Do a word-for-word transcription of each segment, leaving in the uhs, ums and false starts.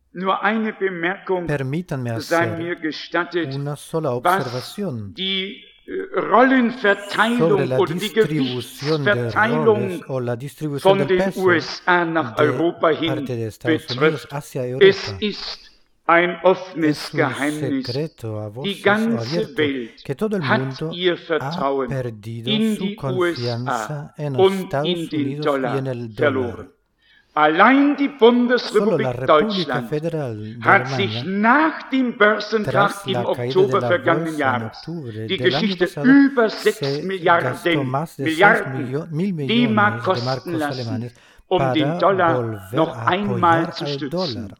Nur eine Bemerkung Permítanme sei hacer mir gestattet, una sola was observación die äh, sobre Rollenverteilung la oder die distribución de Gewichtsverteilung roles o la distribución von del den peso U S A nach de Europa hin parte de Estados Unidos betrifft. hacia Es Europa. ist ein offenes Es un Geheimnis. secreto a Die voces o ganze abierto Welt que todo el hat mundo ihr ha Vertrauen perdido in su die U S A confianza en und Estados in den Unidos y en Dollar el verloren. dólar. Allein die Solo la Bundesrepublik República Deutschland Federal de hat sich Alemania, nach dem Börsenkrach tras im la caída de Oktober la vergangenen bolsa en Jahres octubre die del año Geschichte pasado, über sechs se gastó Milliarden más de seis Milliarden mil D-Mark millones de kosten marcos lassen, alemanes um den para Dollar volver noch a einmal apoyar zu al stützen, dólar,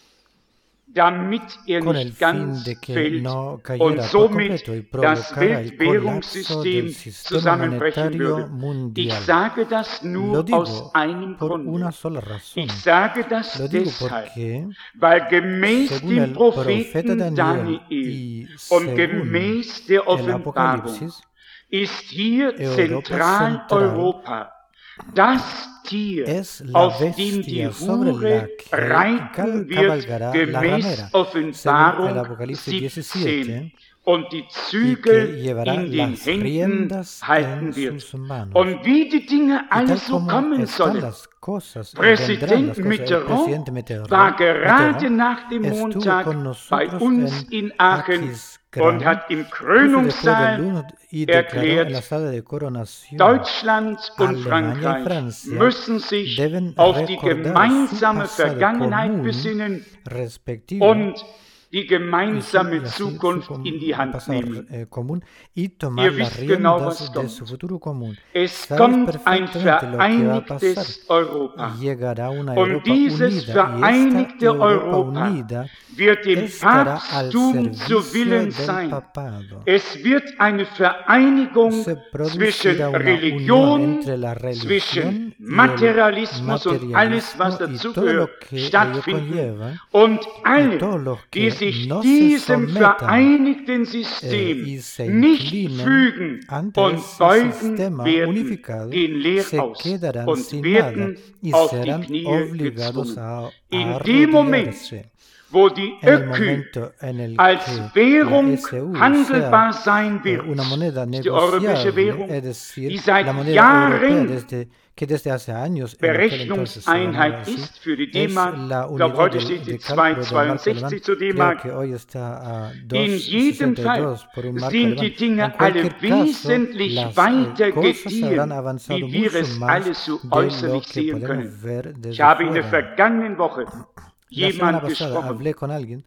damit er con el nicht fin ganz de que fällt no und cayera por somit completo y das provocara el colapso Weltwährungssystem del sistema zusammenbrechen monetario würde. Ich mundial. sage das Lo nur digo aus einem por Grunde. una sola razón. Ich sage das Lo digo deshalb, porque, weil gemäß según dem el profeta Propheten Daniel Daniel y und según gemäß der el Offenbarung Apocalipsis, ist hier Europa central Zentraleuropa das Tier, es la auf dem die bestia sobre la Hure que reiten cal- wird, cabalgará la gemäß ramera, según el Offenbarung Apocalipsis siebzehn, diecisiete, und die y que Zügel llevará in den las Händen riendas halten en wird. sus manos. Und wie die Dinge Y tal alles so como kommen están sollen. las cosas, vendrán Präsident las cosas. El Mitterrand presidente Mitterrand, war gerade Mitterrand nach dem estuvo Montag con bei nosotros uns en in Aachen und Aquisgrán, hat im justo después del Krönungssaal lunes, y declaró en la erklärt, sala de coronación: Deutschland und Alemania y Frankreich Francia müssen sich deben auf die recordar su gemeinsame pasado Vergangenheit común besinnen respectivo und die y, su, gemeinsame y así su Zukunft com- in die Hand pasado nehmen. eh, común y tomar Ihr las wisst genau, riendas was de su kommt. futuro común. Es Sabes kommt ein perfectamente lo que va a pasar. vereinigtes Europa. Y llegará una Und Europa dieses unida, y esta vereinigte Europa Europa unida wird dem estará al Papsttum zu servicio Willen del sein. papado. Es wird eine Vereinigung Se zwischen producirá una unión Religion, entre la zwischen religión y el Materialismus und alles, was materialismo y todo lo dazugehört, que ello stattfinden. conlleva, Und y alle, todos los die que sich no se diesem sometan vereinigten eh, System y se nicht inclinen fügen ante und ese beugen sistema werden, unificado, gehen leer se aus quedarán und sin nada werden y auf die serán Knie obligados gezwungen. a, a In dem Moment, arrodillarse. wo die En el Ökü momento en el als que la Währung S U handelbar sea sein eh, wird, una moneda ist die europäische negociable, Währung, es decir, die seit la moneda europea Jahren desde, que desde hace años en aquel entonces se llamaba Berechnungseinheit así, ist für die es D-Mark. la Ich glaube, unidad heute del, steht sie de cálculo del marco alemán. zwei Komma zweiundsechzig zu Creo D-Mark. que hoy está a In jedem Fall dos por un marco sind alemán. die Dinge En alle cualquier caso, wesentlich las weiter eh, cosas habrán gediehen, avanzado wie wir mucho es más alles so de lo äußerlich que sehen podemos können. ver Ich desde habe in der fuera. vergangenen Woche La semana jemand pasada gesprochen, hablé con alguien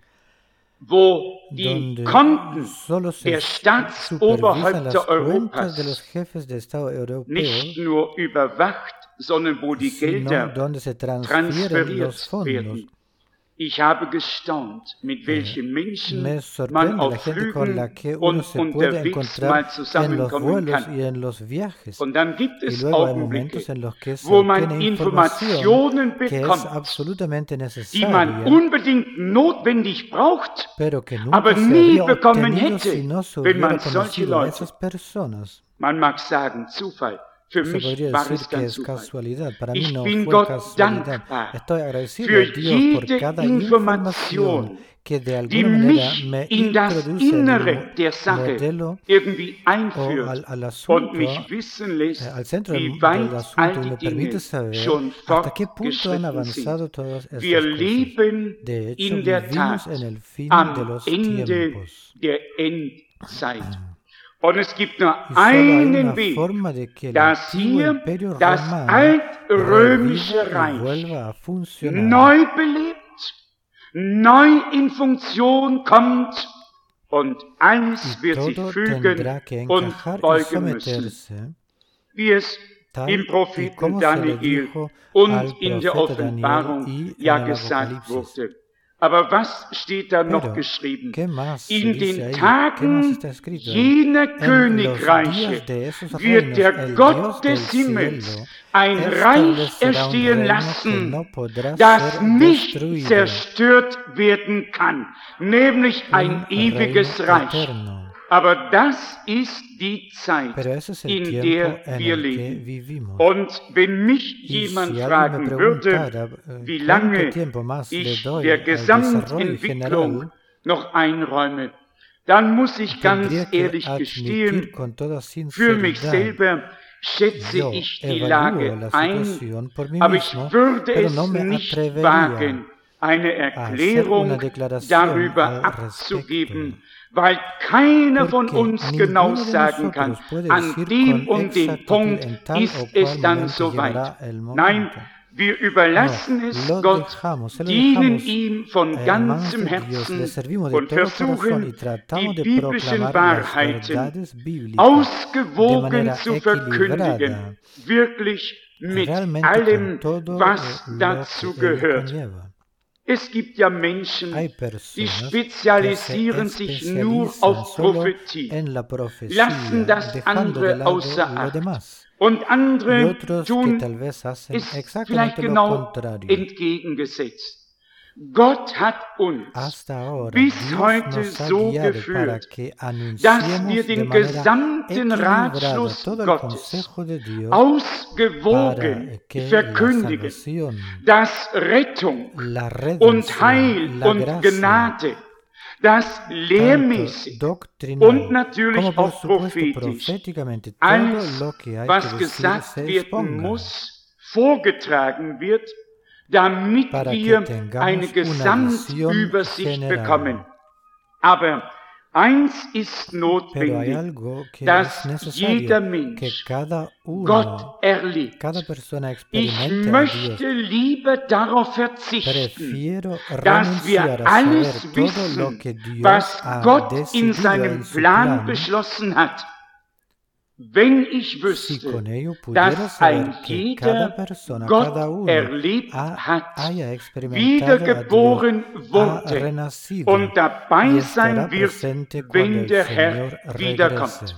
wo die donde Konten solo se der supervisan las Staatsoberhäupter cuentas de los Europas jefes de Estado europeos, nicht nur überwacht, sondern wo die sino Gelder donde se transfieren los transferiert fondos. werden. Ich habe gestaunt, mit welchen Menschen Me man sorprende la auf gente con la Flügen que uno und se puede unterwegs encontrar mal en los zusammenkommen vuelos kann. y en los viajes. Und dann gibt Y es luego hay Augenblicke, momentos en los que se wo man obtiene información Informationen que es bekommt, absolutamente die man necesaria, unbedingt notwendig braucht, pero que nunca aber se nie habría bekommen obtenido hätte, si no se wenn hubiera man solche conocido a Leute. esas personas. Man mag sagen, Zufall. Für Se mich podría war decir es que kein es Zufall. casualidad. Para mí Ich no bin fue Gott casualidad. dankbar Estoy agradecido für a Dios por jede cada información Information, que de die alguna manera mich me in das introduce en el Innere der Sache modelo irgendwie o einführt al, al und asunto, mich wissen eh, lässt, al centro wie del, weit del all asunto y die me Dinge permite saber schon hasta qué punto han fortgeschritten avanzado sind. todas estas Wir cosas. leben De hecho, in der vivimos Tat en el fin am de los Ende tiempos. der Endzeit. Und es gibt nur Y solo hay einen una Weg, forma de que el dass antiguo hier imperio das romano altrömische reviva y Reich vuelva a funcionar. neu belebt, neu in Funktion kommt und alles Y wird sich todo fügen tendrá que und encajar y beugen müssen, someterse, wie es tal im y Propheten como se le Daniel dijo und al in der profeta Daniel Offenbarung y ja en el gesagt Apocalipsis. wurde. Aber was steht da noch Pero, geschrieben? ¿qué más se In dice den ahí? ¿Qué más Tagen está escrito ahí? jener En los Königreiche días de esos wird reinos, der el Gott Dios del des Himmels cielo ein Reich establecerá un erstehen reino que lassen, no podrá das ser nicht destruido, zerstört werden kann, nämlich ein un ewiges reino Reich. eterno. Aber das ist die Zeit, Pero ese es el in tiempo der en wir el que leben. vivimos. Und wenn mich Y jemand si alguien me fragen würde, preguntara eh, wie cuánto lange tiempo más le ich doy der al desarrollo Gesamtentwicklung general, noch einräume, dann muss ich ganz tendría que ehrlich admitir gestehen, con toda für mich sinceridad, selber schätze yo ich die evalúo Lage la ein, situación por mí aber ich mismo, würde pero es no me nicht atrevería wagen, eine a hacer una Erklärung declaración darüber al respecto, abzugeben, weil keiner von porque uns genau ninguno de sagen kann, nosotros puede an decir dem con und dem exactitud Punkt en tal o ist cual es dann momento soweit. llegará el Nein, momento. wir No, überlassen es lo Gott, dejamos, se lo dienen dejamos ihm von eh, en manos ganzem de Dios, le Herzen servimos de und todo corazón y versuchen, tratamos die de biblischen proclamar las Wahrheiten verdades bíblicas de ausgewogen manera zu verkündigen, equilibrada, wirklich mit realmente allem, con todo was eh, lo dazu que ello gehört. conlleva. Es gibt ja Menschen, Hay die personas que se spezialisieren sich nur especializan auf solo Prophetie, en la lassen profecía, das dejando de andere lado außer lo Acht. demás. Und Y andere otros que tun tal vez hacen es vielleicht exactamente lo genau contrario. entgegengesetzt. Gott hat uns Hasta ahora, bis Dios heute nos ha so guiado para geführt, que dass anunciemos wir de den manera gesamten equilibrada Ratschluss todo el Gottes consejo de Dios ausgewogen para que la verkündigen, salvación, dass Rettung la und Heil redención, la und gracia, Gnade, das tanto lehrmäßig doctrinal und natürlich como por auch supuesto prophetisch, proféticamente, todo alles, lo que hay was que decir gesagt se werden exponga, muss, vorgetragen wird, damit para que wir tengamos eine una visión Gesamtübersicht general. bekommen. Aber eins ist Pero hay notwendig, algo que es dass necesario, jeder que Mensch cada uno, Gott erlebt. cada persona Ich experimente a Dios. möchte lieber darauf verzichten, Prefiero dass wir renunciar a alles saber todo lo wissen, que Dios was ha Gott in decidido seinem en su Plan plan, beschlossen hat. Wenn ich si wüsste, con ello pudiera dass saber ein que cada jeder persona, cada Gott uno erlebt ha, hat, haya experimentado a wiedergeboren Dios, ha wurde renacido und dabei y sein estará wird, presente cuando wenn el der Señor Herr wiederkommt. regrese.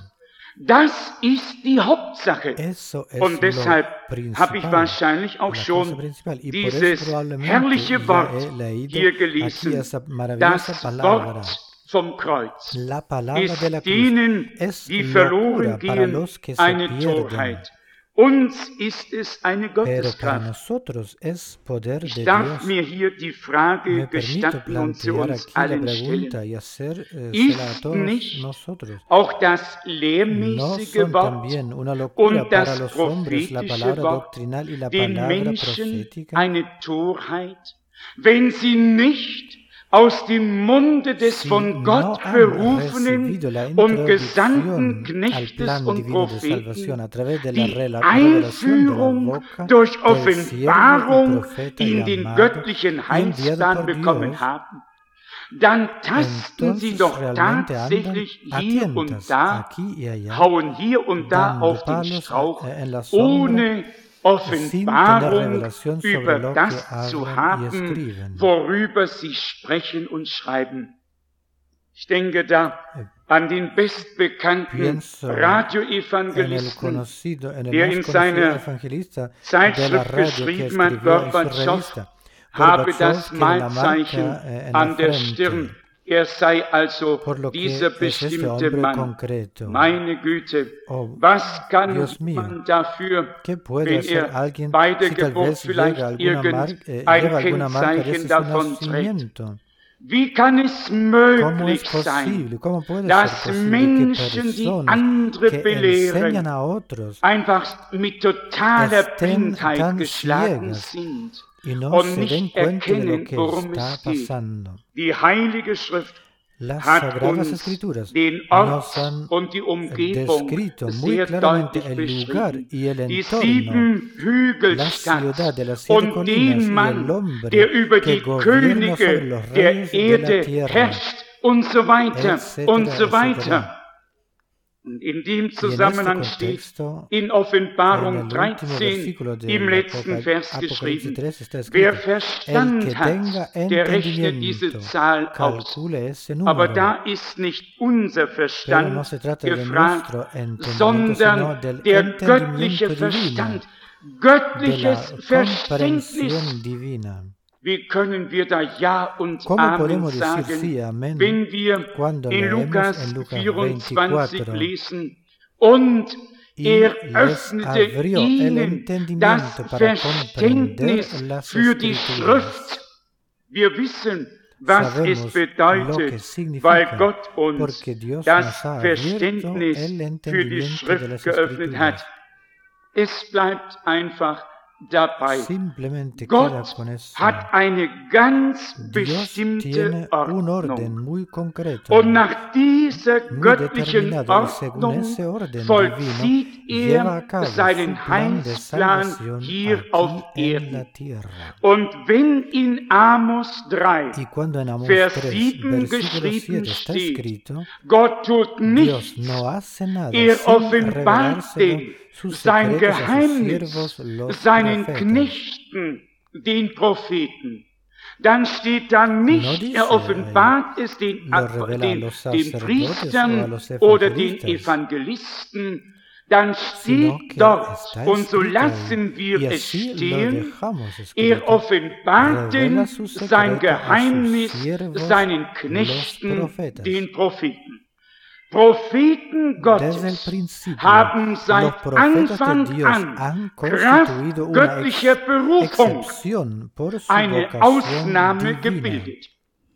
Das ist die Hauptsache. Eso es Und deshalb lo habe ich principal, wahrscheinlich auch la cosa schon principal. Y por eso dieses probablemente herrliche ya Wort he leído hier aquí gelesen, esa maravillosa das palabra. Wort vom Kreuz. La palabra de la Ist cruz denen, es die locura verloren para gehen, los que se eine pierden. Torheit. Uns ist es eine Pero para Gotteskraft. nosotros es poder de Ich darf Dios. mir hier die Frage Me permito gestatten und sie plantear uns aquí la allen pregunta stellen. y hacérsela Ist a todos nicht nosotros. Auch das ¿No lehrmäßige son Wort también una locura und para das los hombres la prophetische palabra Wort doctrinal y la den palabra Menschen profética? eine Torheit, wenn sie nicht aus dem Munde des Si von no Gott han berufenen recibido la und gesandten introducción al Knechtes plan und divino de Propheten salvación a través de la die rela- revelación de la Einführung boca durch del siervo y Offenbarung profeta in den llamado göttlichen y enviado Heilsplan por bekommen Dios, haben, dann tasten sie entonces doch realmente andan tatsächlich a hier und tientas da, aquí y allá, hauen hier und da dando auf den palos Strauch, eh, en la sombra, ohne sin tener Offenbarung revelación sobre über lo que das zu hablan y haben, escriben. worüber sie sprechen und schreiben. Ich denke da an den bestbekannten Pienso en el Radioevangelisten, conocido, en el der más in conocido seiner evangelista de la Zeitschrift radio que geschrieben hat, escribió en su Gorbatschow revista. habe Gorbatschow das tiene la Malzeichen marca eh, en an la der frente, Stirn. Er sei also por lo que dieser es este bestimmte hombre Mann. concreto. Meine Güte, Oh, was kann Dios mío, man dafür, ¿qué puede wenn hacer er alguien bei der si tal Geburt vez vielleicht llega alguna mar, eh, irgendein lleva alguna marca desde Kennzeichen su davon trägt? nacimiento? Wie kann es ¿Cómo möglich es sein, posible? ¿Cómo puede dass ser posible que Menschen, die personas andere que belehren, enseñan a otros einfach mit totaler estén Blindheit tan geschlagen ciegas sind y no und se den nicht cuenta de lo erkennen, que worum está es geht? pasando? Die Heilige Schrift Las hat Sagradas uns Escrituras den nos Ort han und die Umgebung descrito muy sehr claramente deutlich el lugar beschrieben. y el Die entorno, sieben la Hügelstadt ciudad de las siete und colinas den y el Mann, hombre der über que die gobierna sobre Könige los der reyes de la Erde tierra, herrscht und so weiter etcétera, und so weiter. etcétera. Und in dem Y en este Zusammenhang steht contexto, in en Offenbarung el último dreizehn versículo de im letzten Vers Apocalipsis geschrieben, tres está wer escrito: el Verstand que hat, tenga der rechnet diese entendimiento, Zahl aus. calcule ese Aber número. da ist nicht unser Pero no Verstand se trata de gefragt, nuestro entendimiento, sino sondern del der entendimiento göttliche divino, Verstand, de la göttliches Verständnis. comprensión divina. Wie können wir da Ja und ¿Cómo Amen podemos decir sagen, sí, amén, wenn wir cuando in leemos Lukas en Lucas vierundzwanzig veinticuatro, lesen, und y er les öffnete abrió el ihnen das entendimiento para comprender Verständnis las für die Escrituras? Schrift. Wir wissen, was es Sabemos lo que bedeutet, weil significa, Gott uns porque Dios das nos ha abierto Verständnis el für die entendimiento de Schrift las geöffnet hat. Escrituras. Es bleibt einfach dabei. Simplemente queda Gott con eso. hat eine ganz Dios bestimmte tiene un orden Ordnung. muy concreto, Und nach dieser muy göttlichen determinado, y según Ordnung ese orden divino, vollzieht lleva a er cabo su seinen plan de Heilsplan salvación hier auf aquí en la Erden. tierra. Und wenn in Amos drei, Y cuando en Amós Vers tres, sieben versículo geschrieben siete está steht, escrito, Gott tut Dios nichts, no hace nada er sin offenbart revelárselo den, sus sein secretos a sus Geheimnis, siervos, los seinen profetas. Knechten, den Propheten. Dann steht da No nicht, dice, er offenbart es den, lo revela a den, los den sacerdotes o a Priestern los oder den evangelistas, Evangelisten. Dann sino steht que dort, está und so escrito lassen ahí, wir y es así lo stehen, dejamos er escrito, offenbart revela den, su sein secreto a sus Geheimnis, siervos, seinen los Knechten, profetas. den Propheten. Propheten Desde el Gottes principio, haben los seit profetas de Anfang Dios an han Kraft constituido una ex göttlicher Berufung excepción por su eine vocación Ausnahme divina. gebildet.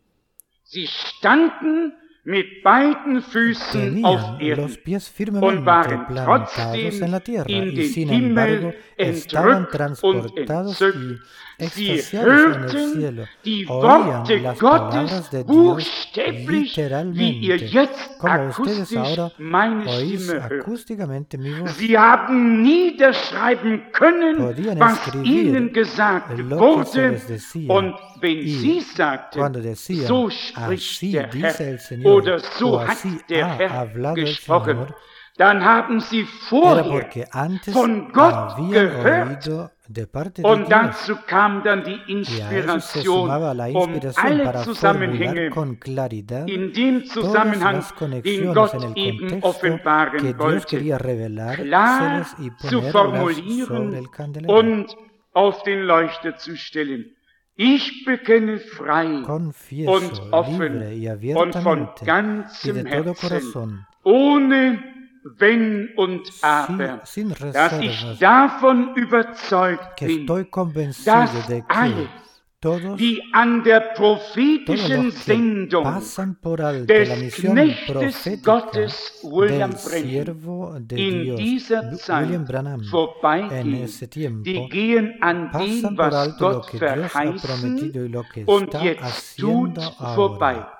Sie standen mit beiden Füßen auf Tenían los Erden pies und firmemente waren plantados trotzdem en la tierra in y den sin Himmel embargo estaban entrückt und transportados entzückt. y Sie extasiados en el hörten cielo. die Oían Worte las Gottes palabras de Dios buchstäblich, wie ihr literalmente, jetzt como ustedes akustisch ahora meine oís Stimme hören. acústicamente mi voz. Sie haben niederschreiben können, Podían was escribir ihnen gesagt lo que se wurde. les decía. Und wenn Y sie sagten, cuando decían, so spricht así der dice Herr el Señor, oder so o hat así der ha Herr hablado el gesprochen, Señor, dann haben sie era vorher porque antes von Gott habían gehört. oído de parte de Und Dios. dazu kam dann die Y a eso se Inspiration, sumaba la um inspiración alle para formular Zusammenhänge con claridad in dem todas Zusammenhang, las den conexiones Gott en el eben contexto offenbaren que Dios wollte, quería klar revelárseles y zu ponerlas sobre formulieren el candelero. und auf den Leuchter zu stellen. Ich bekenne frei Confieso, und libre offen y und von abiertamente y de ganzem todo Herzen, corazón, ohne Wenn und Aber, sin, sin dass ich reservas, davon überzeugt que bin, estoy convencido dass de que alle, todos, die an der todos prophetischen los que Sendung pasan por alto la des misión Knechtes profética Gottes William del Branham siervo de in Dios, dieser William Zeit Branham, en vorbeigehen, ese tiempo, die gehen an pasan dem, por was alto lo Gott que Dios ha verheißen prometido y lo que und está jetzt tut haciendo vorbei. ahora.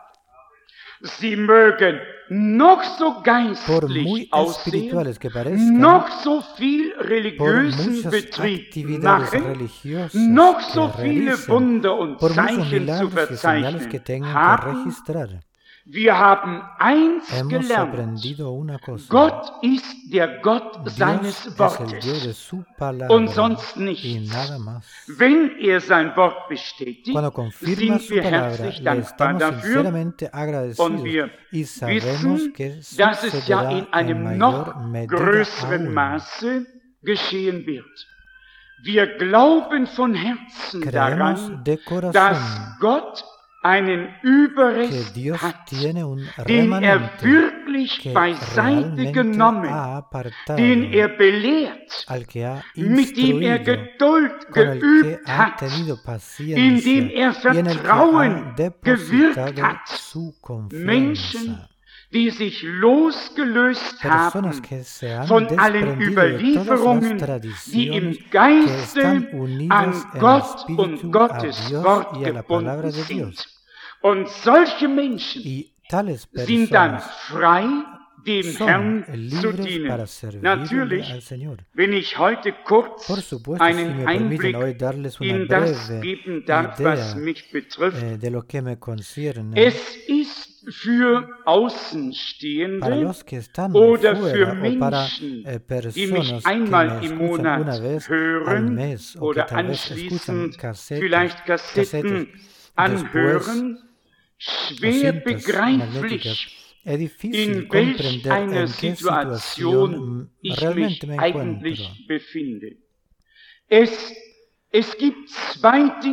Sie mögen noch so Por geistlich muy aussehen, espirituales que parezcan, noch so viel por religiösen muchas Betrieb actividades machen, religiosas noch so que viele realicen, Wunder und por muchos Zeichen zu milagros y señales que verzeichnen tengan que haben, registrar, wir haben eins hemos gelernt. aprendido una cosa. Gott ist der Gott Dios seines es el Dios Wortes de su palabra und sonst y nichts. nada más. Wenn er sein Wort bestätigt, Cuando confirma sind su wir palabra, herzlich le dankbar estamos dafür sinceramente und agradecidos wir y sabemos wissen, que dass es ja sucederá in en einem mayor noch medida größeren aún. Maße geschehen wird. Wir glauben von Herzen Creemos daran, de corazón dass Gott einen que Überrest Dios hat, tiene un den er remanente wirklich que beiseite realmente genommen, ha apartado, den er belehrt, al que ha mit dem er instruido, Geduld con el que geübt ha hat, tenido in paciencia dem er y en el que ha Vertrauen gewirkt depositado hat. su Menschen, confianza. die sich losgelöst Personas haben que se han von allen desprendido de todas Überlieferungen, las die im tradiciones que Geiste están an unidas en Gott espíritu und a Gottes Dios Wort y a la palabra gebunden de Dios. sind. Und solche Menschen Y tales sind dann personas frei, dem son Herrn zu libres dienen. para servirle Natürlich, al Señor. wenn ich heute kurz Por supuesto, si einen me permiten Einblick hoy darles una in das breve geben darf, idea was mich betrifft. eh, de lo que me concierne, Es ist für para Außenstehende los que están oder fuera für o para Menschen, eh, die personas mich que einmal me im escuchan una Monat vez al hören mes o que oder tal vez escuchan anschließend casetes, vielleicht Kassetten casetes, anhören, schwer cintas begreiflich, magnéticas. Es difícil in welch comprender einer en qué Situation situación ich realmente mich me encuentro. eigentlich befinde. Es, es gibt zwei Dinge,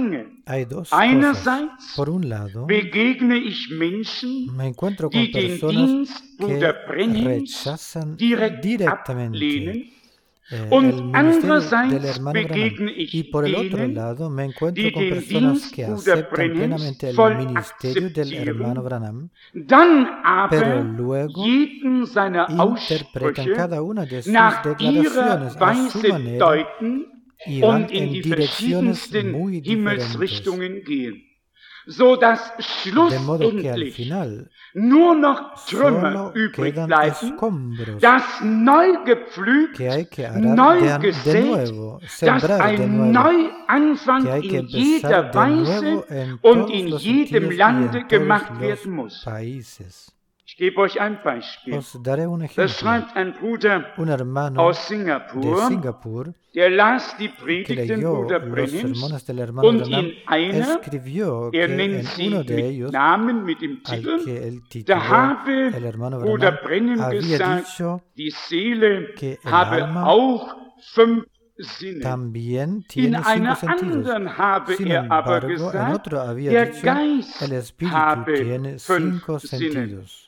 hay dos Einerseits cosas. Por un lado, begegne ich Menschen, me encuentro con die den personas Dienst Bruder que Brennims rechazan direkt directamente ablehnen. eh, el Und ministerio del andererseits hermano Branham. begegne Y ich por el otro denen, lado, me die encuentro con den personas Dienst que Bruder aceptan Brennims plenamente el voll ministerio del hermano akzeptieren, Branham, dann pero aber luego jeden seiner interpretan Aussprüche cada una de sus nach declaraciones ihrer a su Weise manera deuten y van und in en die direcciones verschiedensten muy diferentes. Himmelsrichtungen gehen, so dass De modo que al schlussendlich final nur noch Trümmer solo übrig quedan bleiben, escombros das neu gepflügt, que hay que arar neu de, de gesät, nuevo, dass sembrar de ein nuevo, Neuanfang que hay que in jeder empezar de nuevo Weise en und todos in los jedem sentidos y Lande en todos gemacht los werden muss. países. Ich gebe euch ein Beispiel. Os daré un Das ejemplo. schreibt ein Bruder Un hermano aus de Singapur, Singapur der las die que Predigten leyó Bruder los Brennims sermones del hermano und Branham in einer, escribió er que nennt en sie uno de mit ellos, Namen, mit dem al Titel, que él da tituló habe el hermano Bruder Branham, Brennim había gesagt, dicho die Seele que el habe alma auch fünf Sinne. también In tiene cinco einer sentidos. anderen habe Sin er aber embargo, en gesagt, otro había der dicho, Geist el espíritu habe tiene cinco fünf Sinne. sentidos.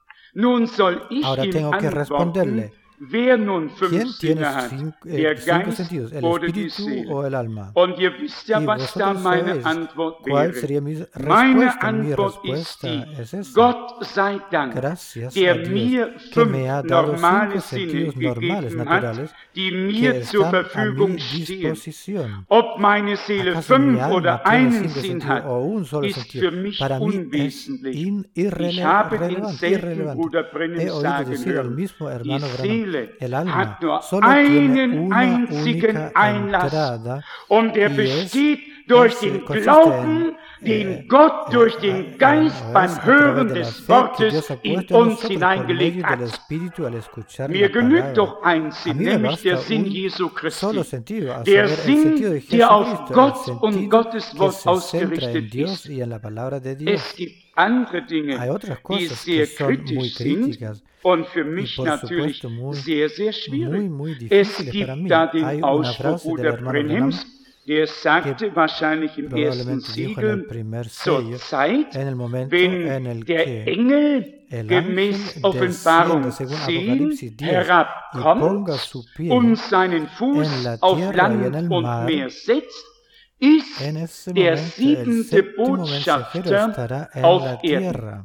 Nun soll ich Ahora ihm tengo que antworten, responderle, wer nun fünf ¿quién tiene Sinne hat, cinco, der eh, cinco Geist sentidos, el oder die espíritu Seele? o el alma? Und ihr wisst ja, Y was da vosotros meine sabéis Antwort cuál wäre. sería mi Meine respuesta. Mi Antwort ist respuesta die, es esa. Gott sei Dank, Gracias der a Dios mir que fünf me ha dado normale cinco Sinne sentidos normales, gegeben hat, naturales, die que mir zur están a Verfügung mi stehen. disposición. Ob meine Seele ¿Acaso mi fünf alma oder tiene einen cinco Sinn sentidos hat, o un solo ist sentido? für mich Para mí es unwesentlich. in, Ich habe den irrelevante, selten irrelevante. Bruder Brennim He oído sagen decir al hören, mismo die hermano Branham, Seele el alma hat nur solo tiene einen una einzigen única Einlass entrada und der y es, besteht durch es, den consiste Glauben, en, den eh, Gott durch eh, den en- Geist es beim a través Hören de la des fe que Wortes Dios ha in puesto en uns nosotros por hineingelegt medio del hat. Espíritu al escuchar Mir la genügt palabra. doch ein A Sinn, mí me nämlich der basta Sinn un Jesu solo Christi. sentido, a Der saber, el sentido de Sinn, der auf Jesucristo, el Gott und sentido Gottes que Wort se centra en ausgerichtet Dios ist. y en la palabra de Dios. Es gibt andere Dinge, Hay otras die cosas que sehr son muy kritisch sind críticas und für y mich por natürlich supuesto muy, sehr, sehr muy, schwierig. muy Es difíciles para mí. gibt da den Hay una Ausspruch frase del Bruder hermano Branham Brennims, der sagte wahrscheinlich im ersten probablemente dijo en el Siegel, primer zur sello, Zeit, en el momento en wenn el der que Engel el gemäß ángel Offenbarung descienda según zehn Apocalipsis diez y herabkommt ponga su pie und seinen en Fuß la auf tierra y en Land el und mar, Meer setzt, ist en ese der momento el siebente séptimo mensajero Botschafter estará en auf la Erden. tierra.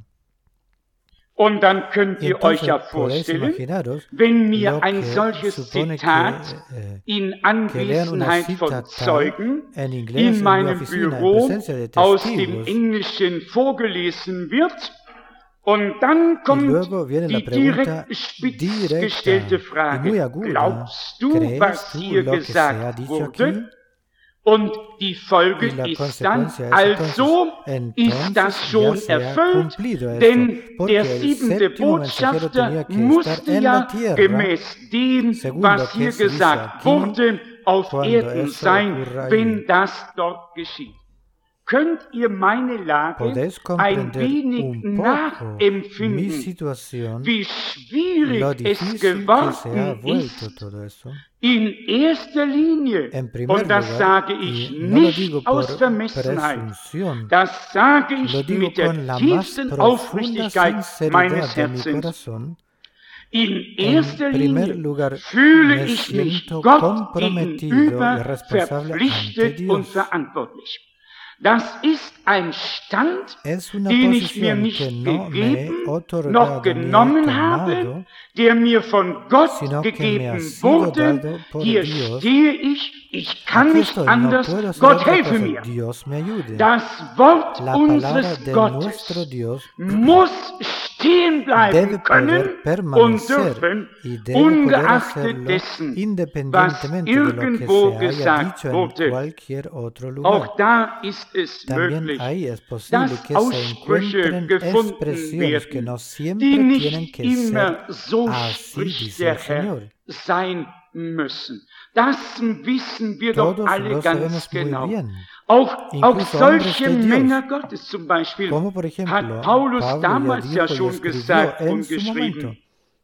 Und dann könnt Y ihr euch entonces ja podéis vorstellen, imaginaros wenn mir lo ein que solches supone Zitat que, eh, in que lean una Anwesenheit cita von tal Zeugen en inglés in en mi meinem oficina, en Büro presencia de aus dem testigos, Englischen vorgelesen wird. Und dann y kommt luego viene la die pregunta direkt spitz directa gestellte y muy Frage, aguda, glaubst du, ¿crees was tú hier lo que se ha gesagt dicho wurde? aquí? Und die Folge Y la ist dann, consecuencia es also entonces, ist das entonces schon ya se ha erfüllt, cumplido esto, denn porque der el siebente séptimo mensajero tenía Botschafter que musste estar en ja la tierra, gemäß dem, según was lo que hier se dice gesagt aquí, wurde, auf cuando Erden eso sein, ocurra wenn allí. das dort geschieht. Könnt ihr meine Lage Podéis ein comprender wenig un poco mi nachempfinden, situación, wie lo schwierig es difícil que se ha geworden vuelto ist? todo eso? In erster Linie, En primer und das lugar, sage ich y no lo nicht digo aus por Vermessenheit, presunción, das sage lo ich digo mit der con la más tiefsten profunda Aufrichtigkeit meines sinceridad de mi Herzens. corazón. In En erster primer Linie lugar, fühle me ich mich siento Gott comprometido y gegenüber responsable ante verpflichtet und Dios. verantwortlich. Das ist ein Stand, Es una den ich mir posición nicht que no me he gegeben, noch otorgado ni he genommen habe, tomado, der mir von Gott sino que me ha gegeben sido wurde. dado por Hier Dios. stehe ich, ich kann Aquí nicht estoy, no anders, puedo hacer Gott otra helfe cosa. mir. Dios me ayude. Das Wort La palabra unseres de Gottes nuestro Dios muss stehen bleiben debe können poder und permanecer dürfen, y debe poder ungeachtet hacerlo dessen, was independientemente de lo que irgendwo se haya gesagt dicho en wurde. cualquier otro lugar. Auch da ist es También möglich, ahí es posible dass que se Aussprüche encuentren gefunden expresiones que werden, no die siempre tienen nicht que ser immer so así, spricht dice der el Herr Señor. sein müssen. Das wissen wir doch Todos alle lo ganz sabemos muy genau. bien. Auch, auch Incluso hombres solche de Dios, Männer Gottes zum Beispiel como por ejemplo hat Paulus Pablo damals ya ja dijo y schon escribió gesagt en und su geschrieben. momento.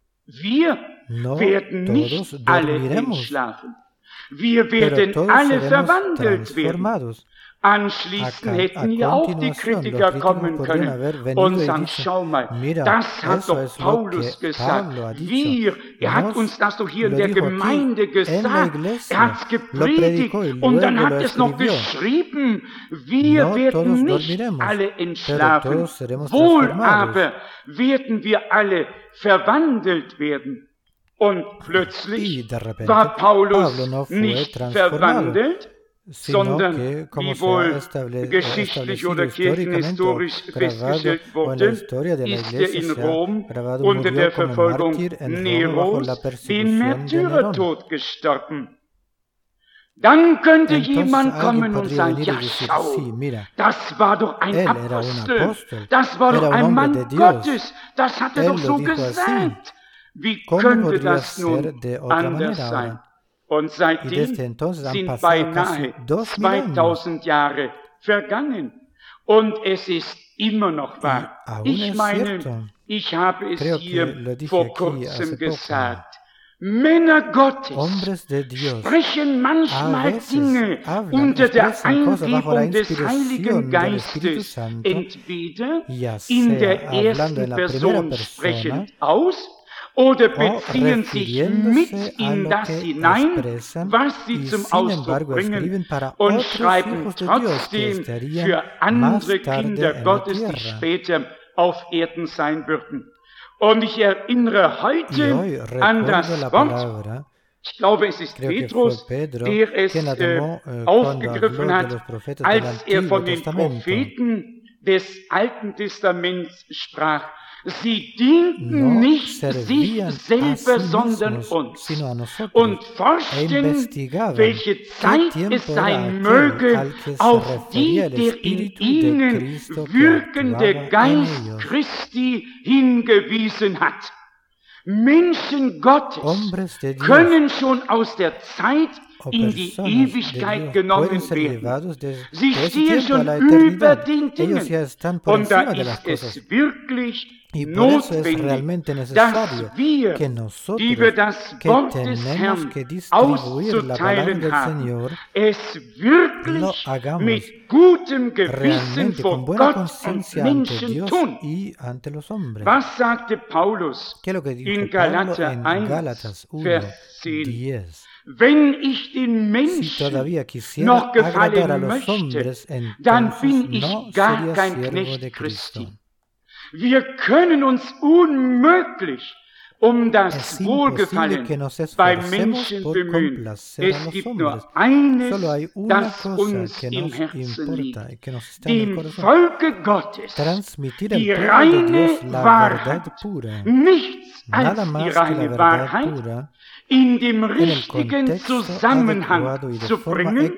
Wir No werden nicht todos alle dormiremos, entschlafen. Wir pero werden todos alle seremos verwandelt werden. transformados. Anschließend hätten ja auch die Kritiker kommen können und sagen, schau mal, das hat doch Paulus gesagt. Wir, er hat uns das doch hier in der Gemeinde gesagt, er hat es gepredigt und dann hat es noch geschrieben, wir werden nicht alle entschlafen, wohl aber werden wir alle verwandelt werden. Und plötzlich war Paulus nicht verwandelt, sondern wie wohl geschichtlich oder kirchenhistorisch festgestellt wurde, ist er in Rom unter der Verfolgung Neros den Märtyrertod gestorben. Dann könnte jemand kommen und sagen, ja schau, das war doch ein Apostel, das war doch ein Mann Gottes, das hat er doch so gesagt. Wie könnte das nun anders sein? Und seitdem sind beinahe zweitausend Jahre vergangen. Und es ist immer noch wahr. Ich meine, ich habe es hier vor kurzem gesagt. Männer Gottes sprechen manchmal Dinge unter der Eingebung des Heiligen Geistes, entweder in der ersten Person sprechend aus, oder beziehen sich mit in das hinein, was sie zum Ausdruck bringen, und schreiben trotzdem für andere Kinder Gottes, die später auf Erden sein würden. Und ich erinnere heute an das Wort, ich glaube, es ist Petrus, der es äh, aufgegriffen hat, als er von den Propheten des Alten Testaments sprach. Sie dienten nicht sich selber, sondern uns und forschten, welche Zeit es sein möge, auf die der in ihnen wirkende Geist Christi hingewiesen hat. Menschen Gottes können schon aus der Zeit in die Ewigkeit genommen werden. Sie stehen schon über den Dingen. Und da ist es wirklich notwendig, dass wir, die wir das Wort des Herrn auszuteilen haben, es wirklich mit gutem Gewissen vor Gott und Menschen tun. Was sagte Paulus in Galater eins, Vers zehn? Wenn ich den Menschen noch gefallen möchte, dann bin ich gar kein Knecht Christi. Wir können uns unmöglich um das Wohlgefallen beim Menschen bemühen. Es gibt nur eines, das uns im Herzen liegt. Dem Volke Gottes die reine Wahrheit, nichts als die reine Wahrheit, in dem richtigen Zusammenhang zu bringen,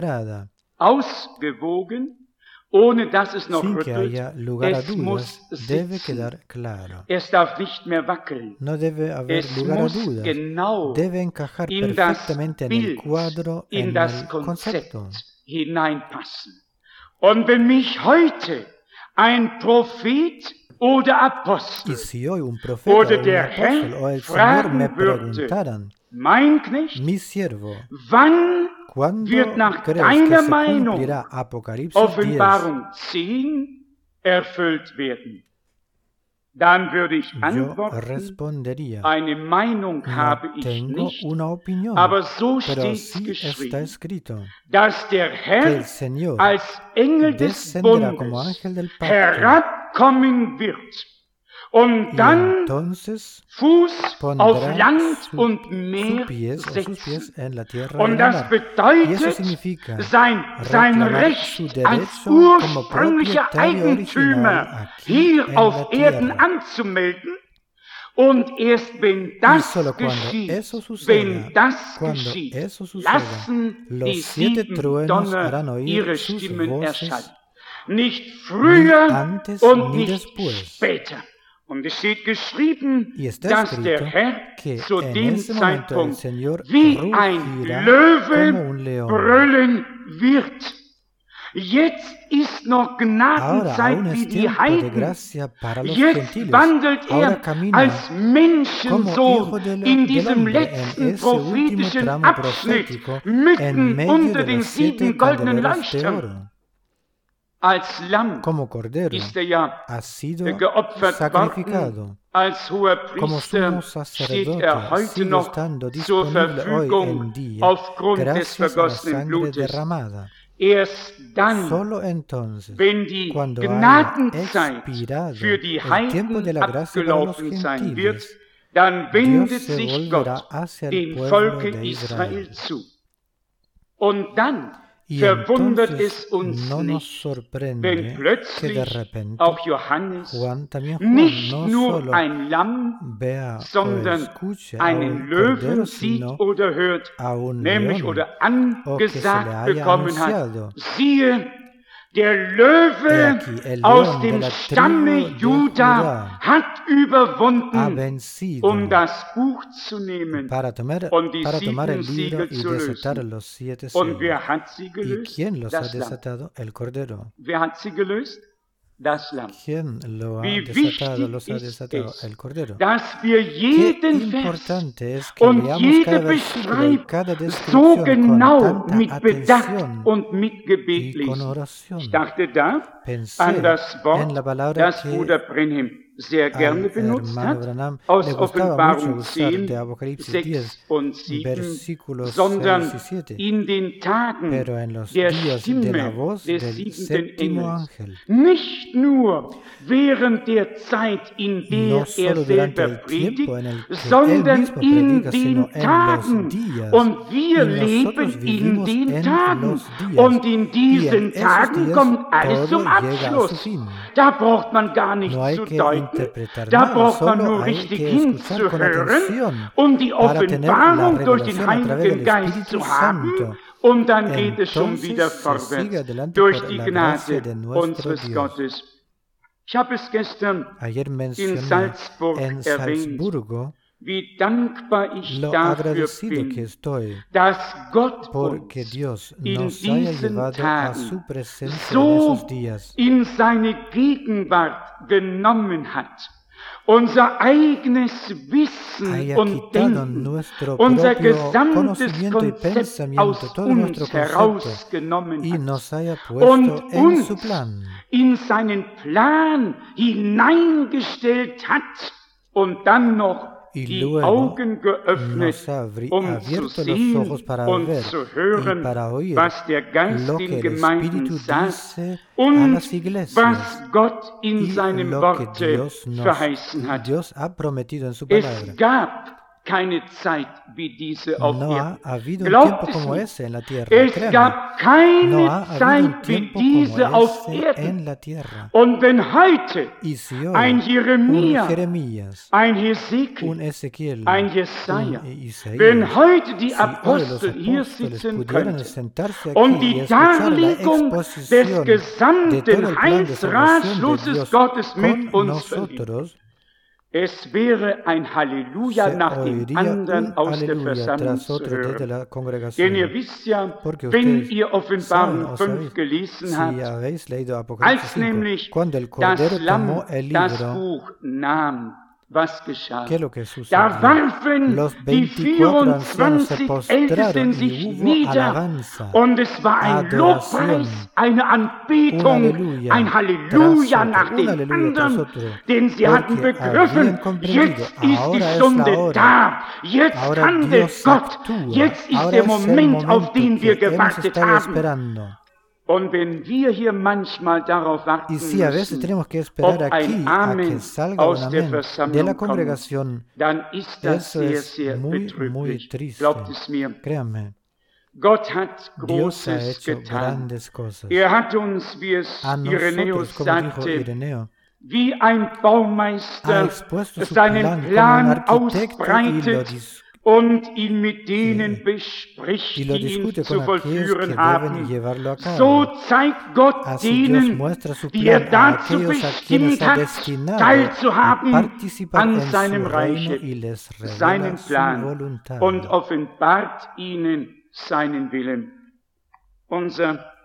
ausgewogen, ohne dass es noch rüttelt. Es muss sitzen. Es darf nicht mehr wackeln. Es muss genau in das Bild, in das Konzept hineinpassen. Und wenn mich heute ein Prophet oder Apostel oder der Herr fragen würde, mein Knecht, wann wird nach deiner Meinung Offenbarung zehn erfüllt werden? Dann würde ich antworten, eine Meinung habe ich nicht, aber so steht geschrieben, dass der Herr als Engel des Bundes herabkommen wird und dann Fuß auf Land und Meer setzen. Und das bedeutet, sein, sein Recht als ursprünglicher Eigentümer hier auf Erden anzumelden. Und erst wenn das geschieht, wenn das geschieht, lassen die sieben Donner ihre Stimmen erschallen. Nicht früher und nicht später. Und es steht geschrieben, dass der Herr zu dem Zeitpunkt wie ein Löwe brüllen wird. Jetzt ist noch Gnadenzeit wie die Heiden. Jetzt wandelt er als Menschensohn in diesem letzten prophetischen Abschnitt mitten unter den sieben goldenen Leuchtern. Als Lamm como cordero ist er ja ha sido geopfert sacrificado. worden. Als hoher Como sumo Priester steht sacerdote er heute sigue noch estando zur disponible hoy Verfügung en día aufgrund des gracias a la vergossenen sangre Blutes. derramada. Erst dann, Solo entonces, wenn die cuando haya Gnadenzeit expirado für die el tiempo de Heiden la gracia para los abgelaufen sein wird, gentiles, dann Dios wendet se sich volverá Gott hacia el dem pueblo Volke de Israel Israel. zu. Und dann Y verwundert entonces es uns no nos nicht, wenn sorprende que de plötzlich repente auch Johannes Juan, también Juan, nicht no nur solo ein Lamm, vea o sondern escuche a einen un cordero, Löwen sieht sino oder hört, a un nämlich león, oder o que se le angesagt haya bekommen hat, anunciado. siehe, der He Löwe aquí, el aus león de dem la Stamme tribu de Juda Judá hat ha überwunden, vencido um das Buch zu nehmen para tomar, und die para tomar el sieben libro Siegel y zu desatar lösen. los siete Und sellos. wer hat sie ¿Y gelöst? quién los ha Das Lamm. desatado? El cordero. Wer hat sie gelöst? Das Lamm. ¿Quién lo ha Wie desatado? wichtig Los ha ist desatado. es, El cordero. dass wir Qué jeden Vers importante es que und leamos jede cada versículo y Beschreibung cada so descripción con genau tanta mit Bedacht atención und mit Gebet y con lesen. oración. Ich dachte da Pensé an das en Wort, la palabra das que Bruder Brenhem sehr gerne al benutzt hermano hat, Branham aus le gustaba mucho Offenbarung usar zehn, de Apocalipsis sechs diez, und sieben, versículos sondern seis y siete. in den Tagen Pero en los der días de la Stimme voz des del siebenten séptimo Engels. ángel, Nicht nur während der Zeit, in der no er solo durante selber el tiempo predigt, en el que él sondern mismo in predica, sino den en Tagen. los días. Und wir Y nosotros leben in vivimos den en Tagen. los días. Und in Y en diesen esos Tagen días kommt alles todo zum llega a su Abschluss. fin. Da braucht man gar nicht No hay zu que deuten, interpretar da nada, braucht man solo nur hay richtig que escuchar con hinzuhören, atención um die para tener la Offenbarung durch den revelación a través Heiligen del Geist Espíritu zu haben. Santo. Und dann geht es schon Entonces wieder se sigue vorwärts adelante durch por die la gracia Gnade de nuestro unseres Dios. Gottes. Ich habe es gestern Ayer in mencioné Salzburg en erwähnt, Salzburgo wie dankbar ich lo dafür agradecido que bin, estoy dass Gott porque uns Dios in nos haya diesen llevado a Tagen su presencia en so esos días, in seine Gegenwart genommen hat. Unser eigenes Wissen haya und quitado Denken, nuestro unser propio gesamtes conocimiento y Konzept pensamiento, aus todo nuestro uns concepto, herausgenommen y hat nos haya und puesto en su uns plan. in seinen Plan hineingestellt hat und dann noch Y die luego Augen geöffnet, nos ha abri- um zu abierto los sehen ojos para und ver zu y hören, para oír was der Geist lo den que el Gemeinden Espíritu sagt dice a und las iglesias was Gott in y seinem lo que Worte Dios, nos, verheißen hat. Dios ha prometido en su Es palabra. gab keine Zeit wie diese auf No Erden. ha habido un Glaubt tiempo es como nicht. ese en la tierra. Es Créanme. gab keine No ha habido un Zeit wie tiempo diese como auf ese Erden. en la tierra. Und wenn heute Y si hoy ein un Jeremia, Jeremías, ein un Hesekiel, Ezequiel, ein un Jesaja, Isaías, wenn heute die si hoy los Apostel hier apóstoles sitzen pudieran könnten sentarse und aquí y die escuchar la Darlegung des exposición de todo gesamten el plan de salvación de Heilsratschlusses Dios Gottes mit con uns verliehen. nosotros, Es wäre ein Halleluja se nach dem oiría anderen un aus der aleluya Versammlung tras zu otro desde hören. la Denn congregación. ihr wisst ja, Porque wenn ustedes ihr saben Offenbarung o fünf sabéis, gelesen si habt, habéis leído Apocalipsis als cinco, nämlich cuando el das Cordero tomó Lamm el das libro, Buch nahm, was geschah? ¿qué es lo que Da sucedió? warfen Los die veinticuatro ancianos se vierundzwanzig postraron Ältesten y sich hubo nieder alabanza, und es war ein adoración, Lobpreis, eine un Anbetung, aleluya ein tras Halleluja otro, nach un dem aleluya tras anderen, otro, denn sie hatten porque begriffen, habían comprendido, jetzt ist die ahora es la Stunde hora, da, jetzt ahora handelt Dios Gott, actúa, jetzt ist ahora der es el Moment, auf momento den wir que hemos gewartet estado haben. esperando. Und wenn wir hier manchmal darauf warten Y si a veces müssen, tenemos que esperar ob aquí ein a Amen que salga un aus der amén de la Versammlung kommt, congregación, dann ist das eso sehr, es sehr muy, muy betrüblich. triste. Glaubt es mir. Créanme, Gott hat Dios ha Großes hecho getan. grandes cosas. Er hat uns, wie es A Irenäus nosotros, como dijo sagte, Ireneo, wie ein ha Baumeister expuesto su seinen plan como un Plan arquitecto y lo, ausbreitet dis und ihn mit denen y bespricht, lo die ihn discute zu con aquellos que vollführen deben haben. llevarlo a cabo. So zeigt Gott Así Dios denen, muestra su die er plan a dazu aquellos a quienes bestimmt ha hat, destinado a teilzuhaben participar an en seinem su reino Reiche, y les revela seinen su Plan voluntad. und offenbart ihnen seinen Willen. Unser